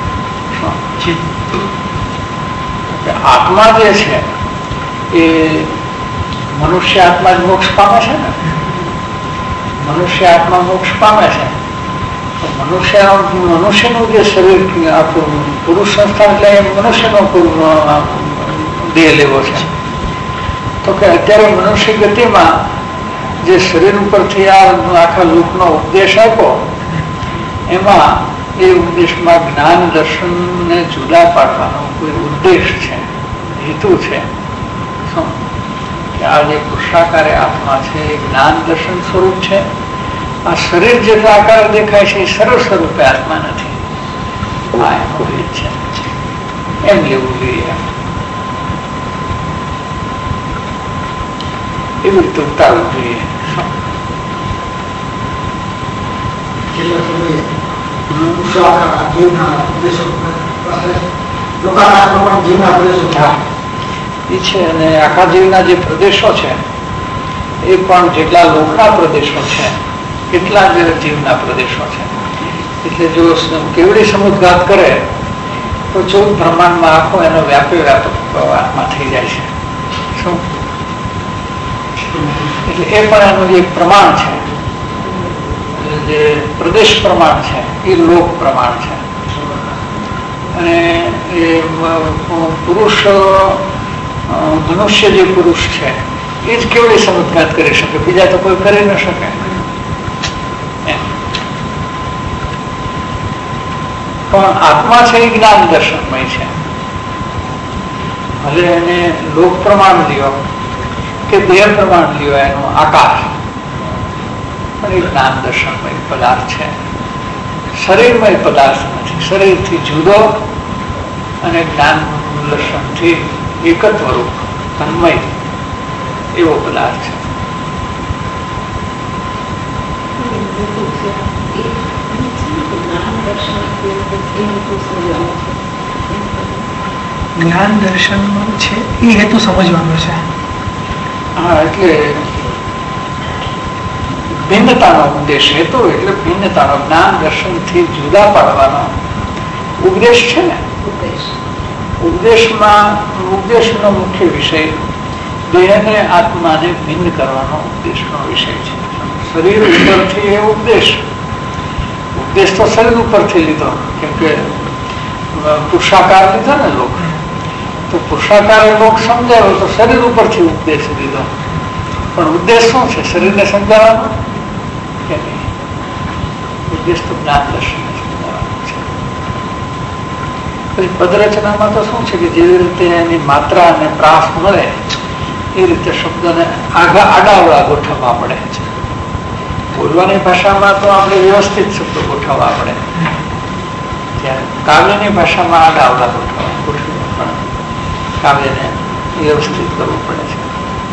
આત્મા જે છે એ મનુષ્ય આત્મા જ મોક્ષ પામે છે ને. મનુષ્ય આત્મા મોક્ષ પામે છે. મનુષ્ય મનુષ્યનું જે શરીર પુરુષ સંસ્થાન એટલે મનુષ્યનો દેહ લેવો છે. તો કે અત્યારે મનુષ્ય ગતિમાં જે શરીર ઉપરથી આ આખા લોકનો ઉપદેશ આપ્યો, એમાં એ ઉપદેશમાં જ્ઞાન દર્શનને જુદા પાડવાનો કોઈ ઉદ્દેશ છે, હેતુ છે. શું કે આ જે પુરુષાકારે આત્મા છે એ જ્ઞાન દર્શન સ્વરૂપ છે. આ શરીર જેટલા આકાર દેખાય છે એ સરળ સ્વરૂપે આત્મા નથી. આ એનો ભેદ છે, એમ લેવું જોઈએ. એવી રીતે ઉતારવું જોઈએ. છે અને આખા જીવના જે પ્રદેશો છે એ પણ જેટલા લોકના પ્રદેશો છે એટલા જ જીવના પ્રદેશો છે. એટલે જો કેવડી સમુદ્રઘાત કરે તો ચૌદ બ્રહ્માંડમાં આખો એનો વ્યાપે વ્યાપક આત્મા થઈ જાય છે. શું એટલે એ પણ એનું એક પ્રમાણ છે, જે પ્રદેશ પ્રમાણ છે એ લોક પ્રમાણ છે. અને એ પુરુષ મનુષ્ય જે પુરુષ છે એ જ કેવડી સમુદ્રઘાત કરી શકે, બીજા તો કોઈ કરી ન શકે. પણ આત્મા છે એ જ્ઞાન દર્શનમય છે. ભલે એને લોક પ્રમાણ લ્યો કે દેહ પ્રમાણ લ્યો, એનો આકાર પણ એ જ્ઞાન દર્શનમય પદાર્થ છે. શરીરમય પદાર્થ નથી. શરીરથી જુદો અને જ્ઞાન દર્શનથી એકત્વરૂપ તન્મય એવો પદાર્થ છે. જ્ઞાન દર્શન છે એ હેતુ સમજવાનો છે. હા, એટલે ભિન્નતાનો ઉદ્દેશ. હેતુ એટલે ભિન્નતાનો, જ્ઞાન દર્શન થી જુદા પાડવાનો ઉપદેશ છે ને. ઉપદેશમાં ઉપદેશનો મુખ્ય વિષય દેહને આત્માને ભિન્ન કરવાનો ઉપદેશનો વિષય છે. શરીર ઉપરથી એ ઉપદેશ ઉપદેશ તો શરીર ઉપરથી લીધો, કેમ કે પુરુષાકાર લીધો ને લોક, તો પુરુષાકાર લોક સમજાયો તો શરીર ઉપરથી ઉપદેશ લીધો. પણ ઉદ્દેશ શું છે? શરીરને સમજાવવાનો કે નહીં? ઉદ્દેશ તો જ્ઞાન દર્શનને સમજાવવાનો છે. પછી પદરચનામાં તો શું છે કે જેવી રીતે એની માત્રા અને પ્રાસ મળે એ રીતે શબ્દોને આગા આડાવડા ગોઠવવા પડે છે. બોલવાની ભાષામાં તો આપણે વ્યવસ્થિત શબ્દો ગોઠવવા પડે, ત્યારે કાવ્યની ભાષામાં આડાવડા ગોઠવવા ગોઠવવા પડે, કાવ્યને વ્યવસ્થિત કરવું પડે છે.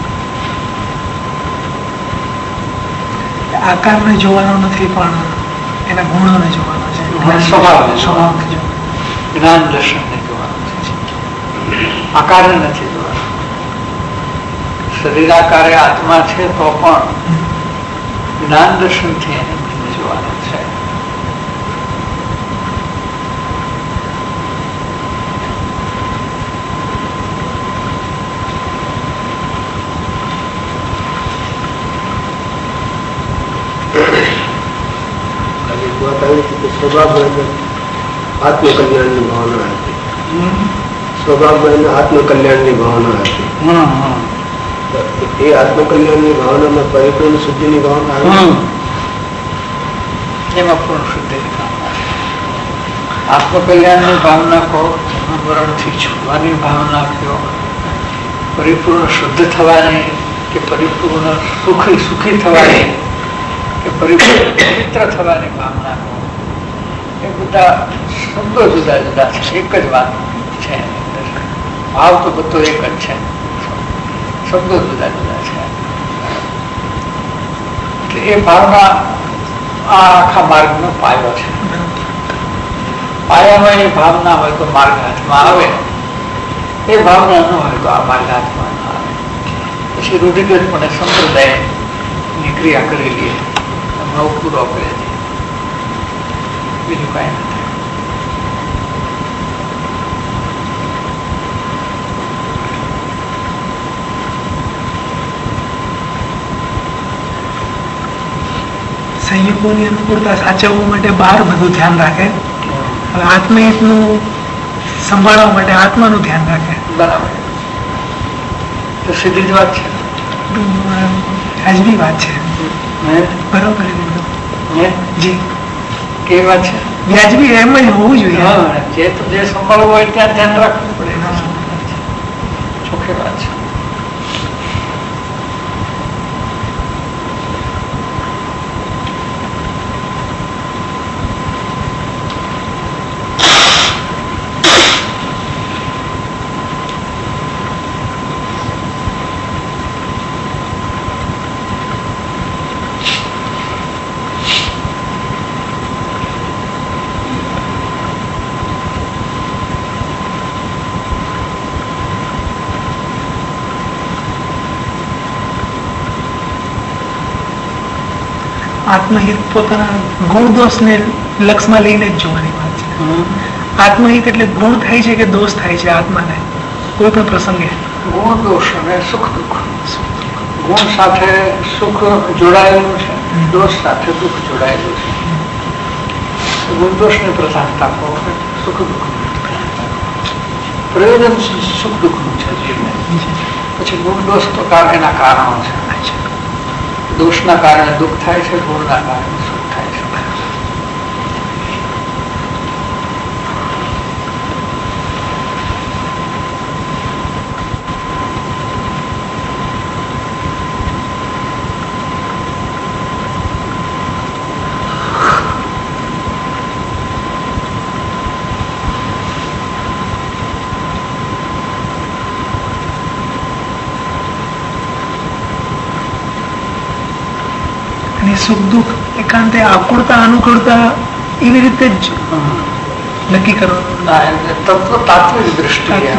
આકારને જોવાનો નથી, પણ એના ગુણોને જોવાનો છે, સ્વભાવને સ્વભાવને જોવાનો. જ્ઞાન દર્શનને જોવાનું છે, આકારને નથી જોવાનું. શરીરાકારે આત્મા છે તો પણ જ્ઞાન દર્શનથી એને જોવાનું છે. સ્વભાવ આત્મકલ્યાણની ભાવના હતી. સ્વભાવમાં આત્મકલ્યાણની ભાવના હતી. એ આત્મકલ્યાણની ભાવનામાં પરિપૂર્ણ શુદ્ધિની ભાવના આવી. એમાં પૂર્ણ શુદ્ધિની ભાવના, આત્મકલ્યાણની ભાવના કહો, મરણથી છૂટવાની ભાવના કહો, પરિપૂર્ણ શુદ્ધ થવાની કે પરિપૂર્ણ સુખી સુખી થવાની કે પરિપૂર્ણ પવિત્ર થવાની ભાવના કહો, એ બધા શબ્દો જુદા જુદા છે, એક જ વાત છે. ભાવ તો બધો એક જ છે, શબ્દો જુદા જુદા છે. એટલે એ ભાવના આ આખા માર્ગનો પાયો છે. પાયામાં એ ભાવના હોય તો માર્ગ હાથમાં આવે, એ ભાવના ન હોય તો આ માર્ગ હાથમાં ન આવે. પછી રૂઢિગતપણે સંપ્રદાયની ક્રિયા કરી લઈએ, નવ પૂરો કરે છે, બીજું કાંઈ નથી. સંયોગોની અનુકૂળતા સાચવવા માટે બહાર બધું ધ્યાન રાખે, હવે આત્મહિતનું સંભાળવા માટે આત્માનું ધ્યાન રાખે. બરાબર, તો સીધી જ વાત છે, વ્યાજબી વાત છે. બરોબર જી, કેવી વાત છે? વ્યાજબી એમ જ હોવું જોઈએ. જે તો જે સંભાળવું હોય ત્યાં ધ્યાન રાખવું પડે, ચોખ્ખી વાત છે. આત્મહિત પોતાના ગુણ દોષ ને લક્ષમાં લઈને જ જોવાની વાત છે. આત્મહિત એટલે ગુણ થાય છે કે દોષ થાય છે આત્માને કોઈ પણ પ્રસંગે? ગુણ દોષ અને સુખ દુઃખ. ગુણ સાથે સુખ જોડાયેલું છે, દોષ સાથે દુઃખ જોડાયેલું છે. ગુણ દોષ ની પ્રધાનતા કહો, સુખ દુઃખ પ્રયોજન સુખ દુઃખ નું છે જીવને. પછી ગુણ દોષ તો એના કારણો છે. દોષના કારણે દુઃખ થાય છે, ગુણના કારણે સુખ થાય છે. સુખ દુઃખ એકાંતે આકુળતા અનુકૂળતા એવી રીતે જ નક્કી કરવાનું. તત્વ તાત્વિક દ્રષ્ટિએ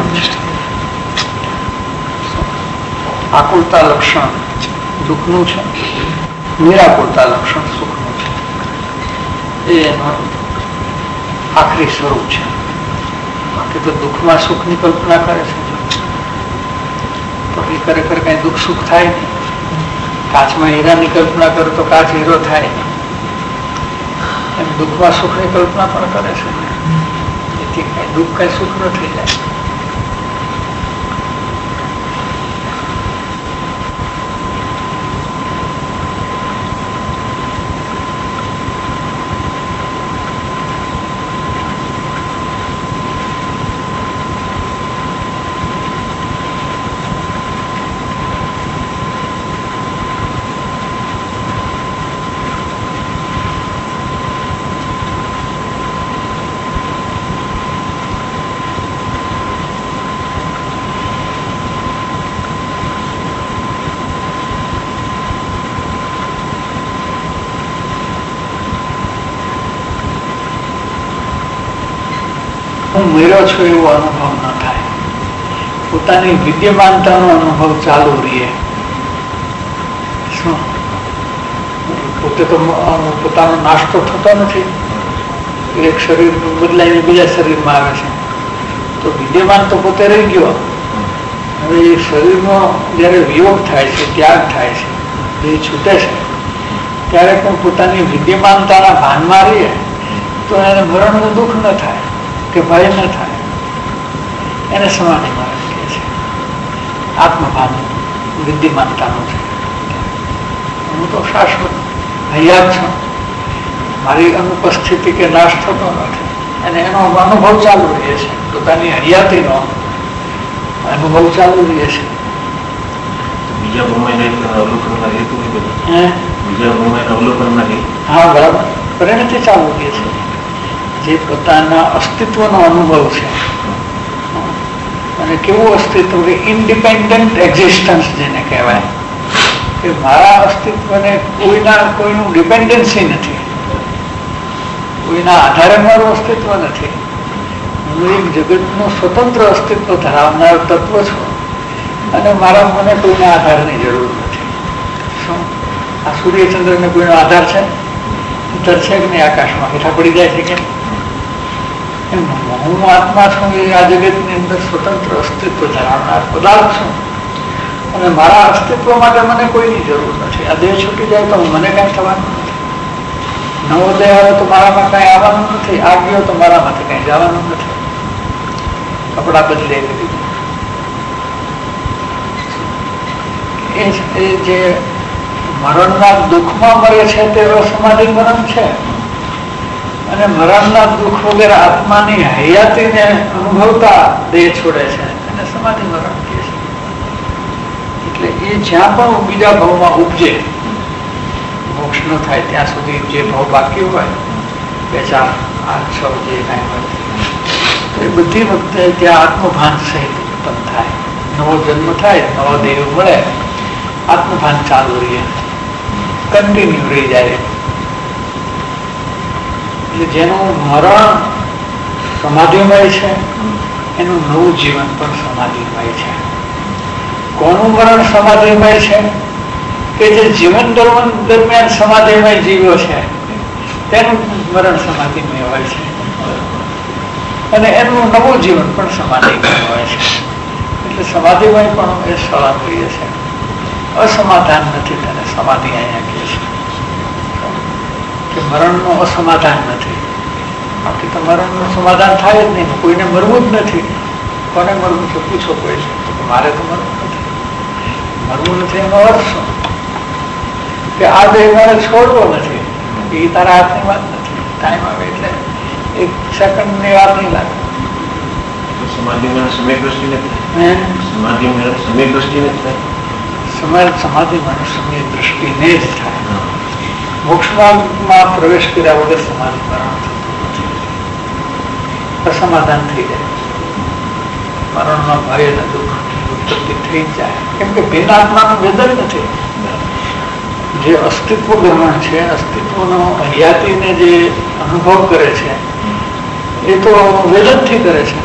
આકુળતા લક્ષણ દુઃખનું છે, નિરાકુળતા લક્ષણ સુખનું છે. એ એનું આખરી સ્વરૂપ છે. બાકી તો દુઃખમાં સુખની કલ્પના કરે છે તો એ ખરેખર કઈ દુઃખ સુખ થાય નહીં. કાચમાં હીરાની કલ્પના કરો તો કાચ હીરો થાય નહીં. એમ દુઃખમાં સુખની કલ્પના પણ કરે છે, એથી કઈ દુઃખ કઈ સુખ ન થઈ જાય. હું મેળ્યો છું એવો અનુભવ ન થાય, પોતાની વિદ્યમાનતાનો અનુભવ ચાલુ રહીએ. શું પોતે તો પોતાનો નાસ્તો થતો નથી, એક શરીર બદલાઈને બીજા શરીરમાં આવે છે, તો વિદ્યમાન તો પોતે રહી ગયો. હવે એ શરીરનો જયારે વિયોગ થાય છે, ત્યાગ થાય છે, જે છૂટે છે, ત્યારે પણ પોતાની વિદ્યમાનતાના ભાનમાં રહીએ તો એને મરણનું દુઃખ ન થાય કે ભય ન થાય. એને સમાધિ માર્ગ કહે છે. આત્મભાન વિદ્યમાનતાનું છે. હું તો શાશ્વત હયાત છું, મારી અનુપસ્થિતિ કે નાશ થતો નથી, અને એનો અનુભવ ચાલુ રહે છે. પોતાની હયાતીનો અનુભવ ચાલુ રહે છે. બીજા ભૂમિના અવલોકનના હેતુ બીજા ભૂમિના અવલોકનના હેતુ હા બરાબર પરિણતિ ચાલુ રહે છે. જે પોતાના અસ્તિત્વનો અનુભવ છે, અને કેવું અસ્તિત્વ કે ઇન્ડિપેન્ડન્ટ એક્ઝિસ્ટન્સ જેને કહેવાય, કે મારા અસ્તિત્વને કોઈના કોઈનું ડિપેન્ડન્સી નથી, કોઈના આધારે મારું અસ્તિત્વ નથી. હું એક જગતનું સ્વતંત્ર અસ્તિત્વ ધરાવનાર તત્વ છું, અને મારા મને કોઈના આધારની જરૂર નથી. શું આ સૂર્યચંદ્રને કોઈનો આધાર છે? તરશે કે નહીં આકાશમાં હેઠા પડી જાય છે કે હું આત્મા છું, એ આ જગતની અંદર સ્વતંત્ર અસ્તિત્વ ધરાવનાર પદાર્થ છું, અને મારા અસ્તિત્વ માટે મને કોઈની જરૂર નથી. આ દેહ છૂટી જાય તો મને કઈ થવાનું નથી, નવો દેહ આવે તો મારામાં કઈ આવવાનું નથી, આ ગયો તો મારામાંથી કઈ જવાનું નથી. કપડા બદલે એ જે મરણના દુઃખમાં મરે છે તે સમાધિ મરણ છે, અને મરણના દુઃખ વગેરે આત્માની હયાતીને અનુભવતા દેહ છોડે છે એને સમાધિ મરણ કહે છે. એટલે એ જ્યાં પણ બીજા ભાવમાં ઉપજે, મોક્ષ ન થાય ત્યાં સુધી જે ભાવ બાકી હોય, બે ચાર આઠ છ જે કાંઈ હોય, તો એ બધી વખતે ત્યાં આત્મભાન સહિત ઉત્પન્ન થાય. નવો જન્મ થાય, નવો દેહ મળે, આત્મભાન ચાલુ રહીએ, કન્ટિન્યુ રહી જાય. એટલે જેનું મરણ સમાધિમય છે એનું નવું જીવન પણ સમાધિમય છે. કોનું મરણ સમાધિમય છે? કે જે જીવન દરમિયાન સમાધિમય જીવ્યો છે તેનું મરણ સમાધિમય હોય છે, અને એનું નવું જીવન પણ સમાધિમય હોય છે. એટલે સમાધિમય પણ એ સ્વપ્રિય છે. અસમાધાન નથી, તેને સમાધિ અહીંયા કહે છે કે મરણનું અસમાધાન નથી. બાકી તો મરણનું સમાધાન થાય જ નહીં, કોઈને મરવું જ નથી. કોને મરવું છે પૂછો કોઈ છે તો મારે તો મરવું નથી. મરવું નથી એનો અર્થ શું? કે આ દેહ મારે છોડવો નથી. એ તારા હાથની વાત નથી. ટાઈમ આવે એટલે એક સેકન્ડની વાત નહીં લાગે. સમાધિ સમય દ્રષ્ટિ નથી, સમાધિ સમય દ્રષ્ટિ નથી, સમય સમાધિ મને સમય દ્રષ્ટિને જ થાય. મોક્ષમાં પ્રવેશ કર્યા વગર સમાધિ મરણ થતું નથી. અસમાધાન થઈ જાય, મરણમાં ભય અને દુઃખ ઉત્પત્તિ થઈ જાય. કેમ કે ભિન્ન આત્માનું વેદન નથી. જે અસ્તિત્વ ગ્રહણ છે, અસ્તિત્વનો હયાતીને જે અનુભવ કરે છે એ તો વેદનથી કરે છે.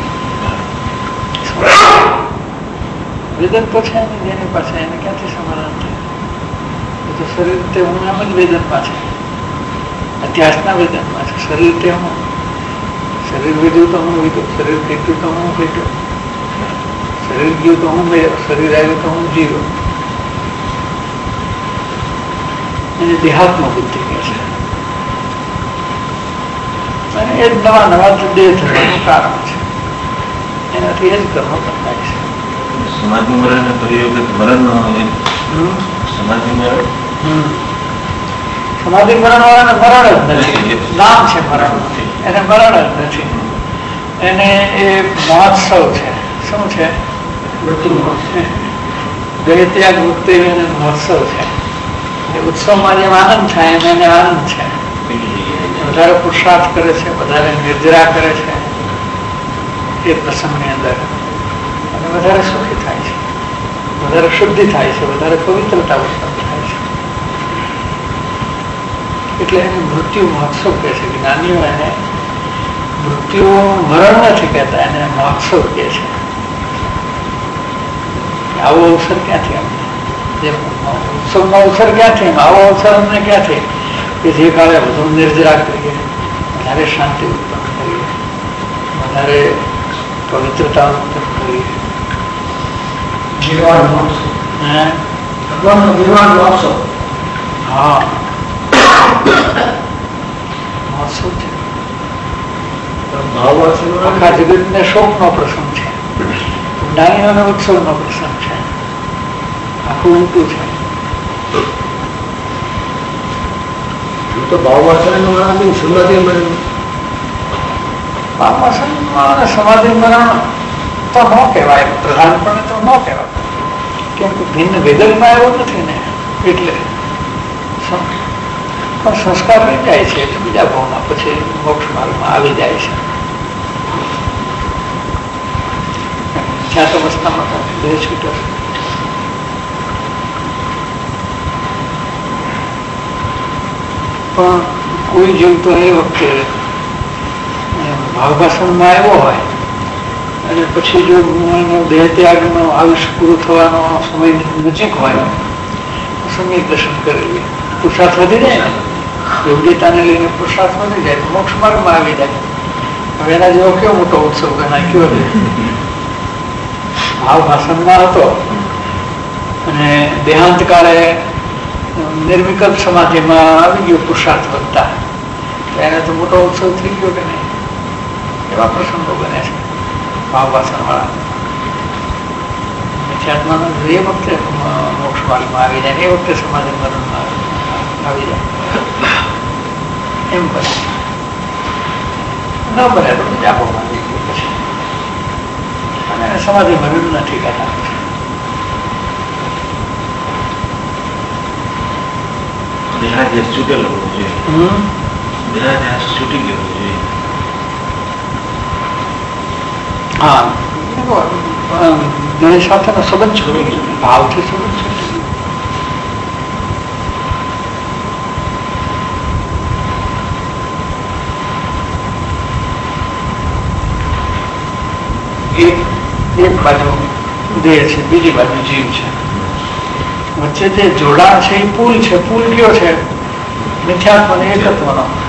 વેદન તો છે ને જેની પાસે, એને ક્યાંથી સમાધાન થાય? એ તો શરીર તે હું એમ જ વેદનમાં છે, અધ્યાસના વેદનમાં છે. શરીર તે હું, શરીર વિધું તો હું વિધું, શરીર ફેંક્યું તો હું ફેંક્યું, શરીર ગયું તો હું મેળ્યો, શરીર આવ્યું તો હું જીવ્યો. એને દેહાત્મ બુદ્ધિ કહે છે. અને એ જ નવા નવા દેહ ધરવાનું કારણ છે. એનાથી એ જ કર્મ બંધાય છે. સમાધિ મરણ પરિયોગ મરણ સમાધિ મરણ સમાધિ મરણ વાળાને મરણ જ નથી, નામ છે મરણ, એને મરણ જ નથી. એને એ મહોત્સવ છે. શું છે? દેહ ત્યાગ મુક્તિ મહોત્સવ છે. એ ઉત્સવમાં જેમ આનંદ થાય એમ એને આનંદ છે. વધારે પુરુષાર્થ કરે છે, વધારે નિર્જરા કરે છે એ પ્રસંગની અંદર, અને વધારે સુખી થાય છે, વધારે શુદ્ધિ થાય છે, વધારે પવિત્રતા ઉત્પન્ન થાય છે. એટલે એને મૃત્યુ મહોત્સવ કહે છે. જ્ઞાનીઓ એને મૃત્યુ મરણ નથી કહેતા, એને મહોત્સવ કહે છે. આવો અવસર ક્યાંથી અમને? જે ઉત્સવનો અવસર ક્યાંથી? આવો અવસર અમને ક્યાંથી કે જે કાળે વધુ નિર્જરા કરીએ, વધારે શાંતિ ઉત્પન્ન કરીએ, વધારે પવિત્રતા ઉત્પન્ન કરીએ. હા, મહોત્સવ છે. આખા જગત ને શોક નો પ્રસંગ છે, જ્ઞાનીઓને ઉત્સવ નો પ્રસંગ છે. આખું ઊંટું છે. તો ભાવવાસન સમાધિ મરણ, ભાવવાસન સમાધિ મરણ તો ન કહેવાય, પ્રધાનપણે તો ન કહેવાય, કેમ કે ભિન્ન વેદનમાં એવું નથી ને, એટલે પણ સંસ્કાર રહી જાય છે એટલે બીજા ભાવમાં પછી મોક્ષ માર્ગમાં આવી જાય છે. ત્યાં તો અવસ્થામાં દેહ છૂટે. પણ કોઈ જીવ તો એ વખતે ભાવભાષણમાં આવ્યો હોય અને પછી જો દેહ ત્યાગનો આયુષ્ય પૂરું થવાનો સમય નજીક હોય તો સંગીત દર્શન કરી પુરુષાર્થ વધી જાય ને, યોગ્યતાને લઈને પુરુષાર્થ વધી જાય તો મોક્ષ માર્ગમાં આવી જાય. હવે એના જેવો કેવો મોટો ઉત્સવ નાખ્યો ભાવ ભાષણમાં હતો અને દેહાંત કાળે નિર્વિકલ્પ સમાધિમાં આવી ગયો પુરુષાર્થ વધતા, એને તો મોટો ઉત્સવ થઈ ગયો કે નહીં? એવા પ્રસંગો બને છે ભાવ ભાષણ વાળા. મિથ્યાત્માનો એ વખતે મોક્ષ માર્ગમાં આવી જાય, એ વખતે સમાધિ મરણમાં આવી જાય, એમ બને. ન બને તો બીજા ભાવમાં આવી ગયું પછી, અને સમાધિ મરણ નથી કહેતા. દેહાધ્યાસ છૂટેલો હોવો જોઈએ. દેહાધ્યાસ છૂટી ગયો હોવો જોઈએ. હા, દેહ સાથેનો સંબંધ છોડી ગયો, ભાવથી સંબંધ છોડી ગયો. એક એક બાજુ દેહ છે, બીજી બાજુ જીવ છે. વચ્ચે જે જોડાણ છે એ પુલ છે. પુલ કયો છે? મિથ્યાત્વ અને એકત્વનો.